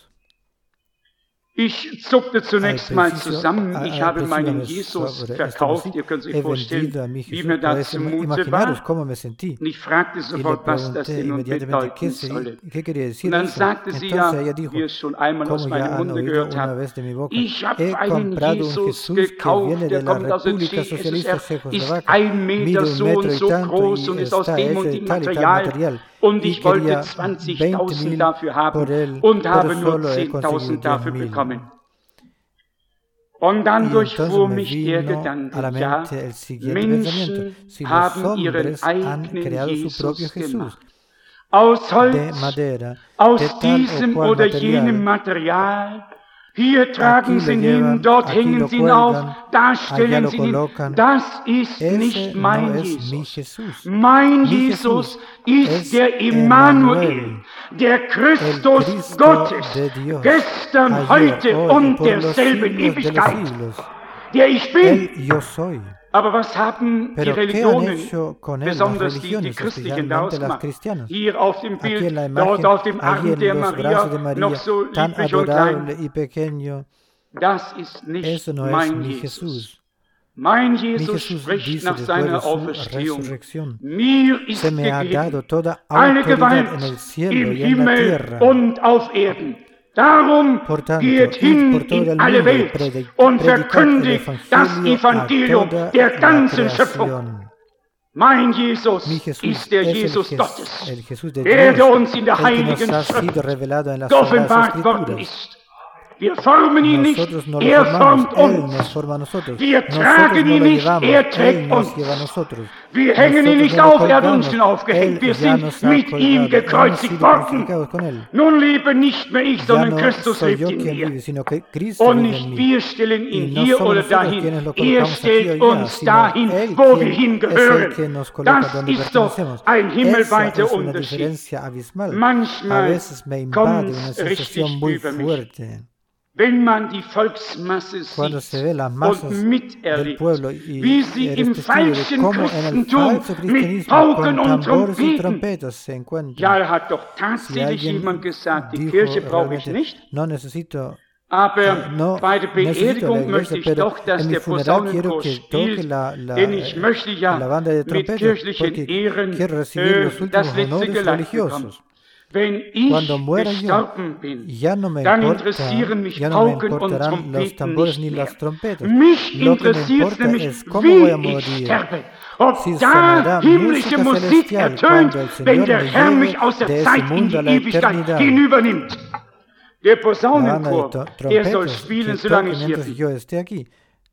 Ich zuckte zunächst mal zusammen, ich habe meinen Jesus verkauft. Ihr könnt sich vorstellen, wie mir das zumute war. Und ich fragte sofort, was das denn nun bedeuten solle. Und dann sagte sie ja, wie es schon einmal aus meinem Munde gehört hat, ich habe einen Jesus gekauft, der kommt aus der C S S R, ist ein Meter so und so groß und ist aus dem und dem Material. Und ich wollte zwanzigtausend dafür haben und habe nur zehntausend dafür bekommen. Und dann durchfuhr mich der Gedanke, ja, Menschen haben ihren eigenen Jesus gemacht. Aus Holz, aus diesem oder jenem Material. Hier tragen sie ihn hin, dort hängen sie ihn auf, da stellen sie ihn hin. Das ist nicht mein Jesus. Mein Jesus ist der Immanuel, der Christus Gottes, gestern, heute und derselben Ewigkeit, der ich bin. Aber was haben die Religionen, besonders die, die christlichen, daraus gemacht? Hier auf dem Bild, dort auf dem Arm der Maria, noch so lieblich und klein. Das ist nicht mein Jesus. Mein Jesus spricht nach seiner Auferstehung. Mir ist gegeben alle Gewalt im Himmel und auf Erden. Darum geht hin in alle Welt und verkündigt das Evangelium der ganzen Schöpfung. Mein Jesus ist der Jesus Gottes, der uns in der Heiligen Schrift geoffenbart worden ist. Wir formen ihn nicht, er formt uns. Wir tragen ihn nicht, er trägt uns. Wir hängen ihn nicht auf, er hat uns schon aufgehängt. Wir sind mit ihm gekreuzigt worden. Nun lebe nicht mehr ich, sondern Christus lebt in mir. Und nicht wir stellen ihn hier oder dahin. Er stellt uns dahin, wo wir hingehören. Das ist doch ein himmelweiter Unterschied. Manchmal kommt es richtig über mich. Wenn man die Volksmasse sieht und miterlebt, wie sie im falschen Christentum mit Pauken und Trompeten, ja, hat doch tatsächlich jemand gesagt, die Kirche brauche ich nicht, aber bei der Beerdigung möchte ich doch, dass der Posaunenchor spielt, denn ich möchte ja mit kirchlichen Ehren äh, das letzte Geleit bekommen. Wenn ich gestorben bin, dann interessieren mich Pauken und Trompeten nicht mehr. Mich interessiert nämlich, wie ich sterbe. Ob da himmlische Musik ertönt, wenn der Herr mich aus der Zeit in die Ewigkeit hinübernimmt. Der Posaunenchor, der soll spielen, solange ich hier bin.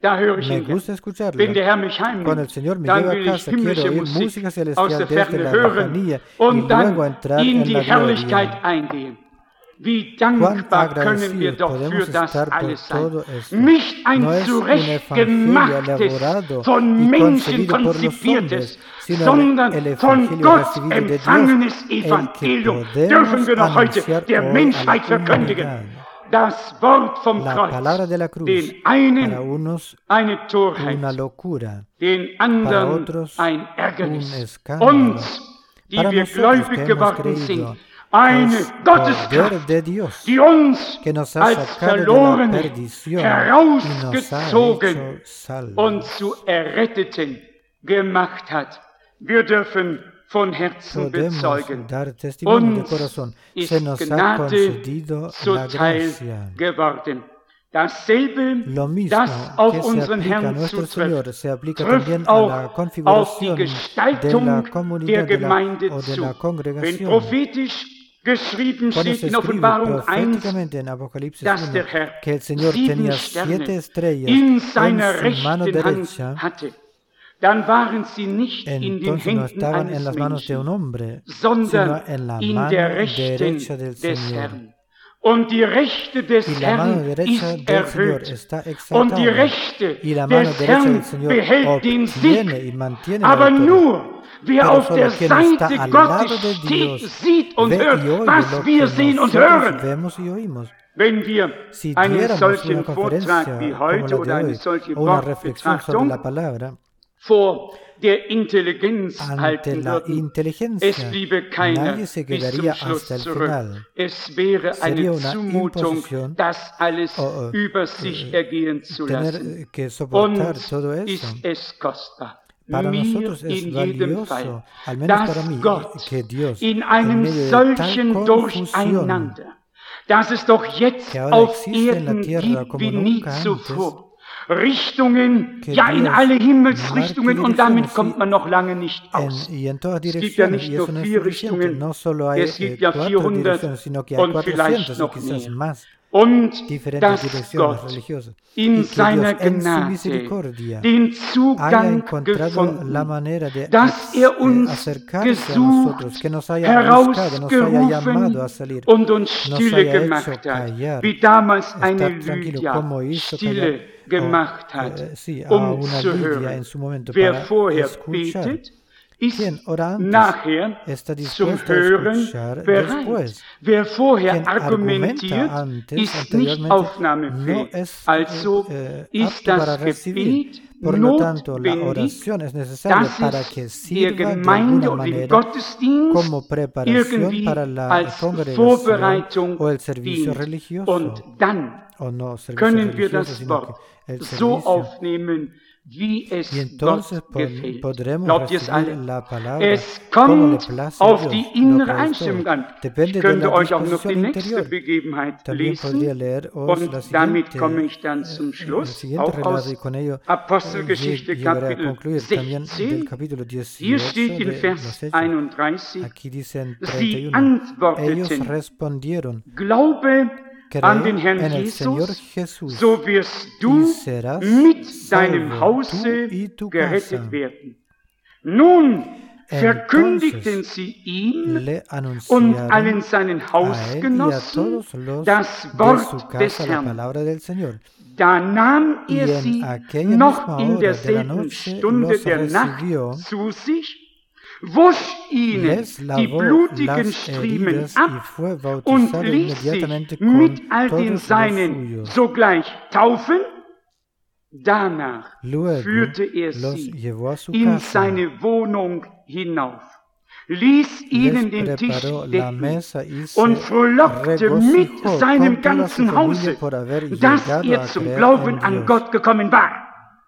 Da höre ich Me ihn gusta gern. escucharlo. Wenn der Herr mich Cuando el heimnimmt, Señor me dann lleva a will ich casa, quiero himmlische oír Musik música aus celestial der desde Ferne la hören lejanía y und luego dann entrar in en die la Herrlichkeit gloria. eingehen. Wie Cuán dankbar können wir agradecidos doch für podemos das estar por alles sein. todo esto. Nicht ein No es un evangelio zurechtgemachtes, elaborado von y Menschen concebido por los konzipiertes, hombres, sino sondern el, el von evangelio Gott recibido de Dios, empfangenes el que Evangelium podemos dürfen wir noch heute anunciar der hoy a Menschheit la verkündigen. humanidad. Das Wort vom La Kreuz, palabra de la cruz, den para einen unos eine una Torheit, locura, den para anderen otros ein un Ärgernis. escándalo. Uns, die Para wir nosotros gläubig que hemos geworden sind, creído, eine es poder Gotteskraft, de Dios die uns que nos ha als sacado de la Verlorene perdición y nos ha herausgezogen hecho salvos. und zu Erretteten gemacht hat. Wir dürfen von Herzen Podemos bezeugen, dar testimonio de uns corazón. ist Se nos ha Gnade concedido la zuteil gracia. geworden. Dasselbe, Lo mismo das auf que se unseren aplica a Herrn nuestro zutrifft, Señor, se aplica también trifft a la auch auf die configuración de la Gestaltung der comunidad de la, Gemeinde o de zu. la Wenn congregación. prophetisch geschrieben Cuando steht se in escribe Offenbarung eins, proféticamente en Apocalipsis dass uno der Herr que el Señor sieben tenía Sterne siete estrellas in en seiner su mano rechten Hand derecha, hatte, dann waren sie nicht in den entonces no Händen estaban en eines las manos de un Menschen, hombre, sondern sino en la in mano der Rechten derecha del des Señor. Herrn. Und die Rechte des Y la mano Herrn derecha ist del Señor erhöht. está Und die exaltada. Rechte Y la mano des derecha Herrn del Señor behält den obtiene Sieg. y mantiene la Aber victoria. nur, wer Pero auf solo der quien está Seite al lado Gottes de steht, Dios sieht und ve y hört, oye was lo wir que sehen und nosotros hören. vemos y oímos. Wenn wir Si einen diéramos solchen una Vortrag conferencia wie como heute la oder de eine hoy, solche o una reflexión sobre Wortbetrachtung la palabra, vor der Intelligenz ante halten la würden, inteligencia, es bliebe keiner nadie se bis zum quedaría Schluss hasta el zurück. final. Es wäre Sería eine una Zumutung, imposición das alles o, o, über sich eh, ergehen zu tener lassen. que soportar Uns todo eso. ist es kostbar. Para Mir nosotros es in jedem Fall, valioso, al menos dass para mí, Gott que Dios, in en einem medio de solchen tal confusión Durcheinander, dass es doch jetzt que ahora auf existe en la Erden tierra gibt como wie nie nunca zuvor. Richtungen, que ja in Dios alle Himmelsrichtungen, marque und damit direcciones kommt man noch lange nicht en, aus. y en todas Es gibt ja direcciones, nicht y nur eso no es vier suficiente. Richtungen, No solo hay es gibt eh, ja cuatro vierhundert direcciones, sino que hay und vielleicht cuatrocientas y noch quizás mehr. más Und diferentes dass direcciones Gott religiosas. in Y que seiner Dios en su Gnade misericordia den haya Zugang encontrado la gefunden, manera de dass er eh, uns acercarse a gesucht, nosotros, que nos haya buscado, nos haya llamado herausgerufen a salir, und uns nos stille haya hecho gemacht hat, callar, wie damals eine estar tranquilo, Lydia como hizo callar stille gemacht o, hat, eh, sí, a um una zu Lidia hören. en su momento Wer para vorher escuchar. betet, ist Quien ora antes nachher está zum dispuesto a Hören escuchar bereit. después. Wer vorher Quien argumentiert, argumenta antes, ist nicht anteriormente, no aufnahmefähig. es Also eh, ist apto para das recibir. Gebet Por lo tanto, la notwendig, oración es necesaria dass para es que der sirva de Gemeinde alguna und dem manera Gottesdienst como preparación irgendwie para la als congregación Vorbereitung o el servicio dient. religioso. Und dann O no servicio können wir religioso, das sino Wort que el so servicio. aufnehmen, wie es Y entonces Gott pod- gefällt. podremos Glaubt ihr es recibir alle? la palabra Es como le kommt place a auf Dios. die Lo innere creéis Einstellung todo. an. Depende Ich de könnte la euch auch noch die disposición nächste interior. Begebenheit También podría lesen leer os la und damit siguiente, komme ich dann eh, zum el Schluss, siguiente auch relato aus y con ello eh, Apostelgeschichte llegaré a Kapitel concluir también del sechzehn. capítulo Hier dieciocho steht in de Vers los Hechos. einunddreißig, Aquí dicen sie treinta y uno. Ellos antworteten, respondieron, Glaube an den cree Herrn en el Señor Jesus, Jesús so wirst y du serás mit deinem salvo, Hause tú y tu gerettet casa. werden. Nun verkündigten Entonces sie ihm le und anunciaron allen seinen a él y a Hausgenossen todos los das de su Wort des casa la Herrn. palabra del Señor. Da nahm Y er en sie aquella noch misma in hora de la derselben noche Stunde los der Nacht recibió, zu sich, wusch ihnen les die lavó blutigen las Striemen heridas y ab fue und bautizado ließ sich inmediatamente con mit all den todos los Seinen suyos. sogleich taufen. Danach Luego führte er los sie llevó a su in casa, seine Wohnung hinauf, ließ ihnen les den Tisch preparó la decken mesa y se und frohlockte mit regocijó seinem con toda su ganzen familia Hause, por haber dass llegado er a zum creer Glauben en an Dios. Gott gekommen war.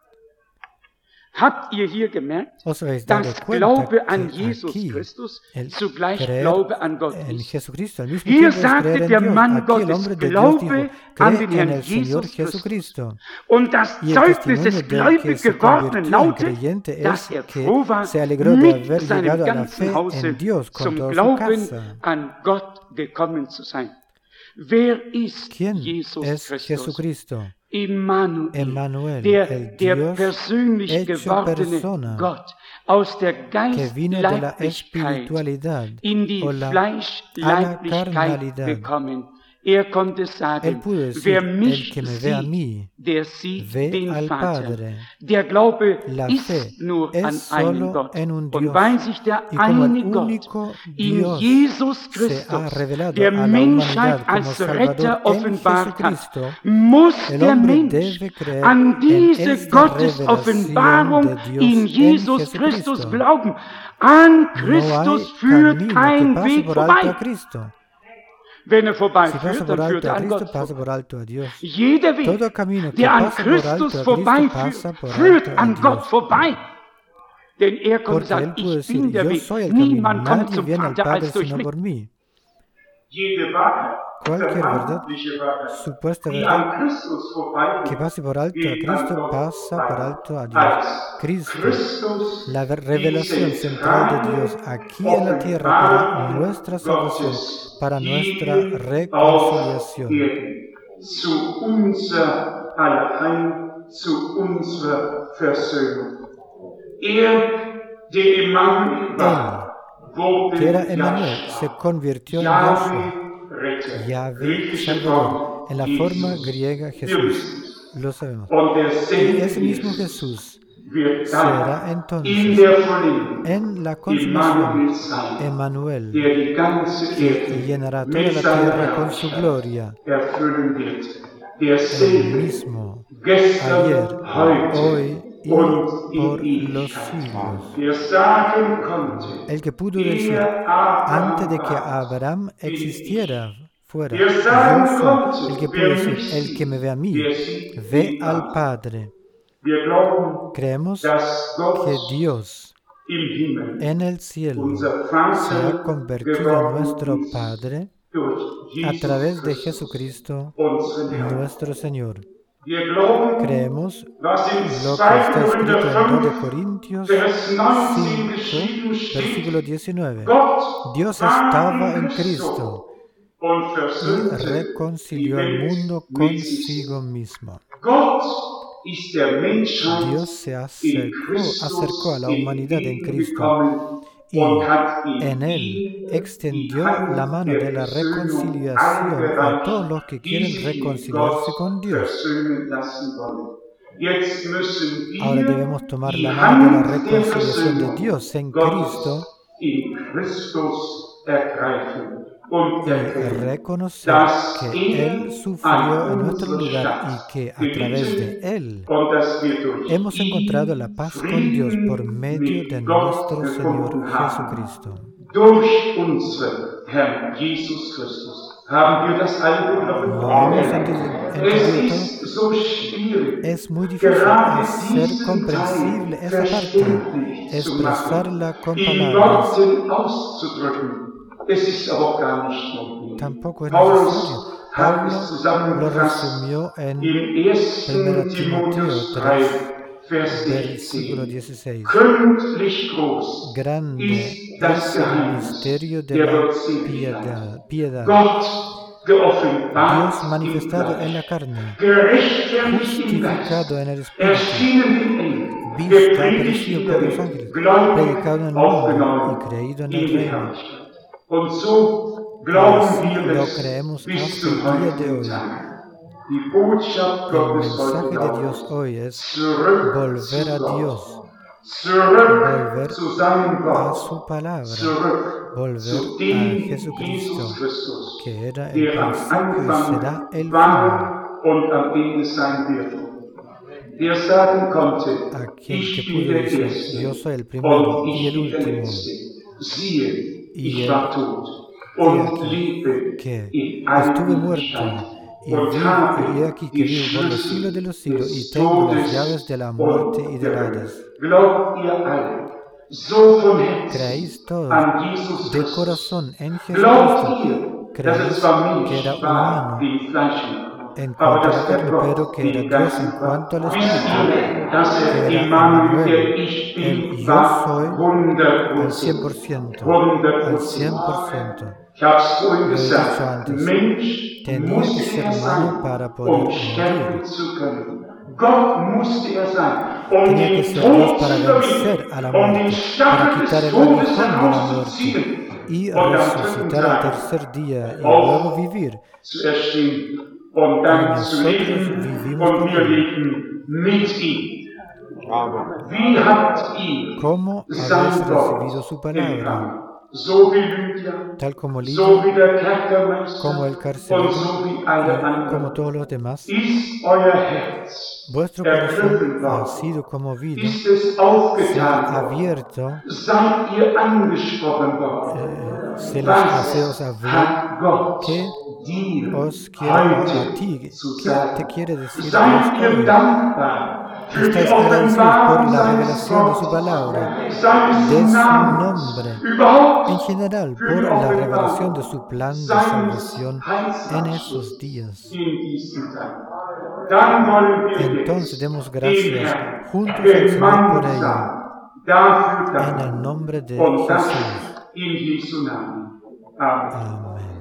Habt ihr hier gemerkt, ¿Os habéis dado dass cuenta Glaube an que Jesus aquí Christus el zugleich creer Glaube an Gott en ist? Jesucristo al mismo Hier tiempo es sagte creer en der Dios? Mann Aquí el Gottes, hombre de Dios Glaube dijo, an cree den en Herrn el Señor Jesus Jesucristo. Und das Y el Zeugnis testimonio des del que gläubig se gewordenen convirtió en lautet, creyente dass es er que froh war, se alegró de mit haber seinem llegado a la ganzen fe Hause en Dios con zum toda su Glauben casa. an Gott gekommen zu sein. Wer ist ¿Quién Jesus es Christus? Jesucristo? Emmanuel, Emmanuel, der, el der Dios persönlich hecho gewordene persona, Gott, aus der que vino de la Geistleiblichkeit espiritualidad in die o la, a la Fleischleiblichkeit carnalidad. gekommen. Er konnte Él sagen, pudo decir, wer el mich que me ve a sieht, mí, der sieht ve den al Vater. Padre. Der Glaube La fe ist nur an es einen solo Gott. en un Und Dios. weil sich der Y como el eine Gott único in Dios Jesus se ha Christus revelado der a la Menschheit humanidad como als Salvador Retter en offenbart hat, Jesucristo, muss el der hombre Mensch debe creer an en diese esta Gottesoffenbarung revelación de Dios in en Jesus Christus Jesucristo. glauben. An No Christus hay führt camino que kein pase Weg por alto a vorbei. Cristo. Wenn er Si pasa vorbeiführt, por dann führt alto er a an Cristo, Gott pasa vorbei. por alto a Dios. Jeder Weg, Todo camino que der an pasa por alto Christus a Cristo vorbeiführt, pasa por führt alto a an Gott Dios. vorbei. Denn er konnte Porque sagen, él pudo ich bin decir, der yo Weg. soy el camino, Niemand kommt nadie zum viene al Vater Padre als durch sino mich. por mí. Jede Wahrheit, Cualquier verdad, vermeintliche Wahrheit, supuesta die verdad, an Christus vorbeigeht, que pase por alto a geht an Cristo Gott pasa por vorbei. alto a Dios. Als Cristo, Christus la ver- die revelación central de Dios aquí en la tierra para nuestra salvación, para nuestra reconciliación, zu unser aller Heil, zu unserer Versöhnung. Er, der Emmanuel war, wurde que era Emmanuel, Yahshua, se convirtió en Yahweh Yahshua, Retter, Yahvé griechische Salvador, Form en la forma Jesus. griega Wir Jesús. wissen. Lo sabemos. Und der Y ese mismo Sendete Jesús wird será dann in entonces der Vollendung en la consumación Emmanuel sein, Emmanuel, der die ganze que Erde llenará toda mit la seiner tierra con su Herrlichkeit gloria, erfüllen wird. el Derselbe, mismo, gestern, ayer, heute hoy y und por in los Ewigkeit. siglos. Der sagen konnte, El que pudo decir, er Abraham antes de que war, Abraham existiera, fuera, Der yo sagen soy, konnte, el que pudo wer decir, mich el que me ve a mí, der sieht ve den al Vater. Padre. Wir glauben, Creemos dass Gott que Dios im Himmel en el cielo unser se ha Vater convertido en geworden nuestro ist Padre durch a Jesus través de Christus, Jesucristo, unseren Herrn. nuestro Señor. Wir glauben, Creemos was in lo que zweiter está escrito Korinther en dos de fünf, Corintios Vers neunzehn geschrieben cinco, steht, versículo diecinueve. Gott Dios war estaba en in Cristo und y versöhnte reconcilió die al Welt mundo mit sich. consigo mismo. Gott ist der Menschheit Dios se in acercó, Christus acercó a la humanidad en Cristo entgegengekommen y und hat en in Él ihm extendió die Hand la mano de la der Versöhnung reconciliación a angereicht, todos los que die quieren sich mit reconciliarse Gott con Dios. versöhnen lassen wollen. Jetzt müssen Ahora wir debemos tomar die la mano de la Hand der reconciliación de Versöhnung Dios en Gottes Cristo in Christus ergreifen und y erkennen, reconocer dass que er Él sufrió an en nuestro unserer lugar y Stadt que a través de Él und dass wir durch hemos encontrado la ihn paz con Dios por Frieden medio de mit Gott nuestro Señor gefunden haben. Jesucristo. Durch unseren Herrn Jesus Christus. Haben wir das Album Lo hemos noch entendido Es todo. ist so schwierig, Es muy difícil gerade hacer diesen comprensible Teil esa parte, verständlich zu machen, expresarla con in palabras. Worten auszudrücken. Es ist aber gar nicht notwendig. Tampoco es Paulus necesario. hat Pablo es lo zusammengefasst resumió en im ersten Primera Timoteo Timotheus drei, tres, Vers versículo sechzehn. dieciséis. Gründlich groß Grande ist das es el Geheimnis misterio de der la Gottseligkeit. piedad. piedad. Gott geoffenbart Dios manifestado im en la Fleisch, carne, gerechtfertigt im Geist, justificado en el Espíritu, erschienen den Engeln, visto, gepredigt aparecido in por der los Welt, ángeles, gläubig predicado en el mundo aufgenommen y creído en in el die reino. Herrlichkeit. Und so glauben wir Lo es creemos bis hasta zum el día de heutigen hoy. Tag. Die Botschaft El Gottes mensaje heute de Dios lautet, hoy es zurück volver zu a Gott, Dios, zurück volver zu seinem a Gott, su palabra, zurück volver zu a dem Jesucristo, Jesus Christus, que era el der am principio y será Anfang el fin. war und am Ende sein wird. Der sagen konnte, Aquel ich que bin pudo der decir, Erste yo soy el primero und y ich el bin der último, Letzte. Siehe, y ich él war tot y und aquí lebe que in estuve allen muerto Ewigkeit y und vi, habe y he aquí que die vivo por los Schlüssel siglos de los siglos y des tengo las Todes llaves de la muerte y und del der Hölle. Hades. Glaubt ihr alle so von Herzen ¿Creéis todos an Jesus de Christus? corazón en Glaubt Jesucristo? ihr, dass es zwar ¿Creéis que Mensch era war, humano wie Fleisch, en aber cuanto a dass la der carne, Gott pero que era den Dios en Geist war? cuanto al Wisst Espíritu? ihr, dass Que er era Emmanuel, der Emmanuel, Ich el Bin, yo war, soy, hundert al cien por Prozent. ciento, hundert al Prozent. cien por ciento. Ich habe es vorhin Lo he dicho gesagt, antes. Mensch tenía que ser humano para poder morir. Tenía que ser Dios para vencer a la muerte, para quitar el aguijón de la muerte y resucitar al tercer día y luego vivir. Y nosotros vivimos con Él. ¿Cómo habéis recibido su palabra? Tal como Lidia, como el carcelero y como todos los demás. Vuestro corazón ha sido conmovido, se ha abierto, eh, se, les, se os habló que os quiero a ti. ¿Qué te quiere decir Dios hoy? Estáis agradecidos por la revelación de su palabra, de su nombre, en general, por la revelación de su plan de salvación en esos días. Entonces demos gracias juntos al Señor por ello, en el nombre de Jesús. Amén.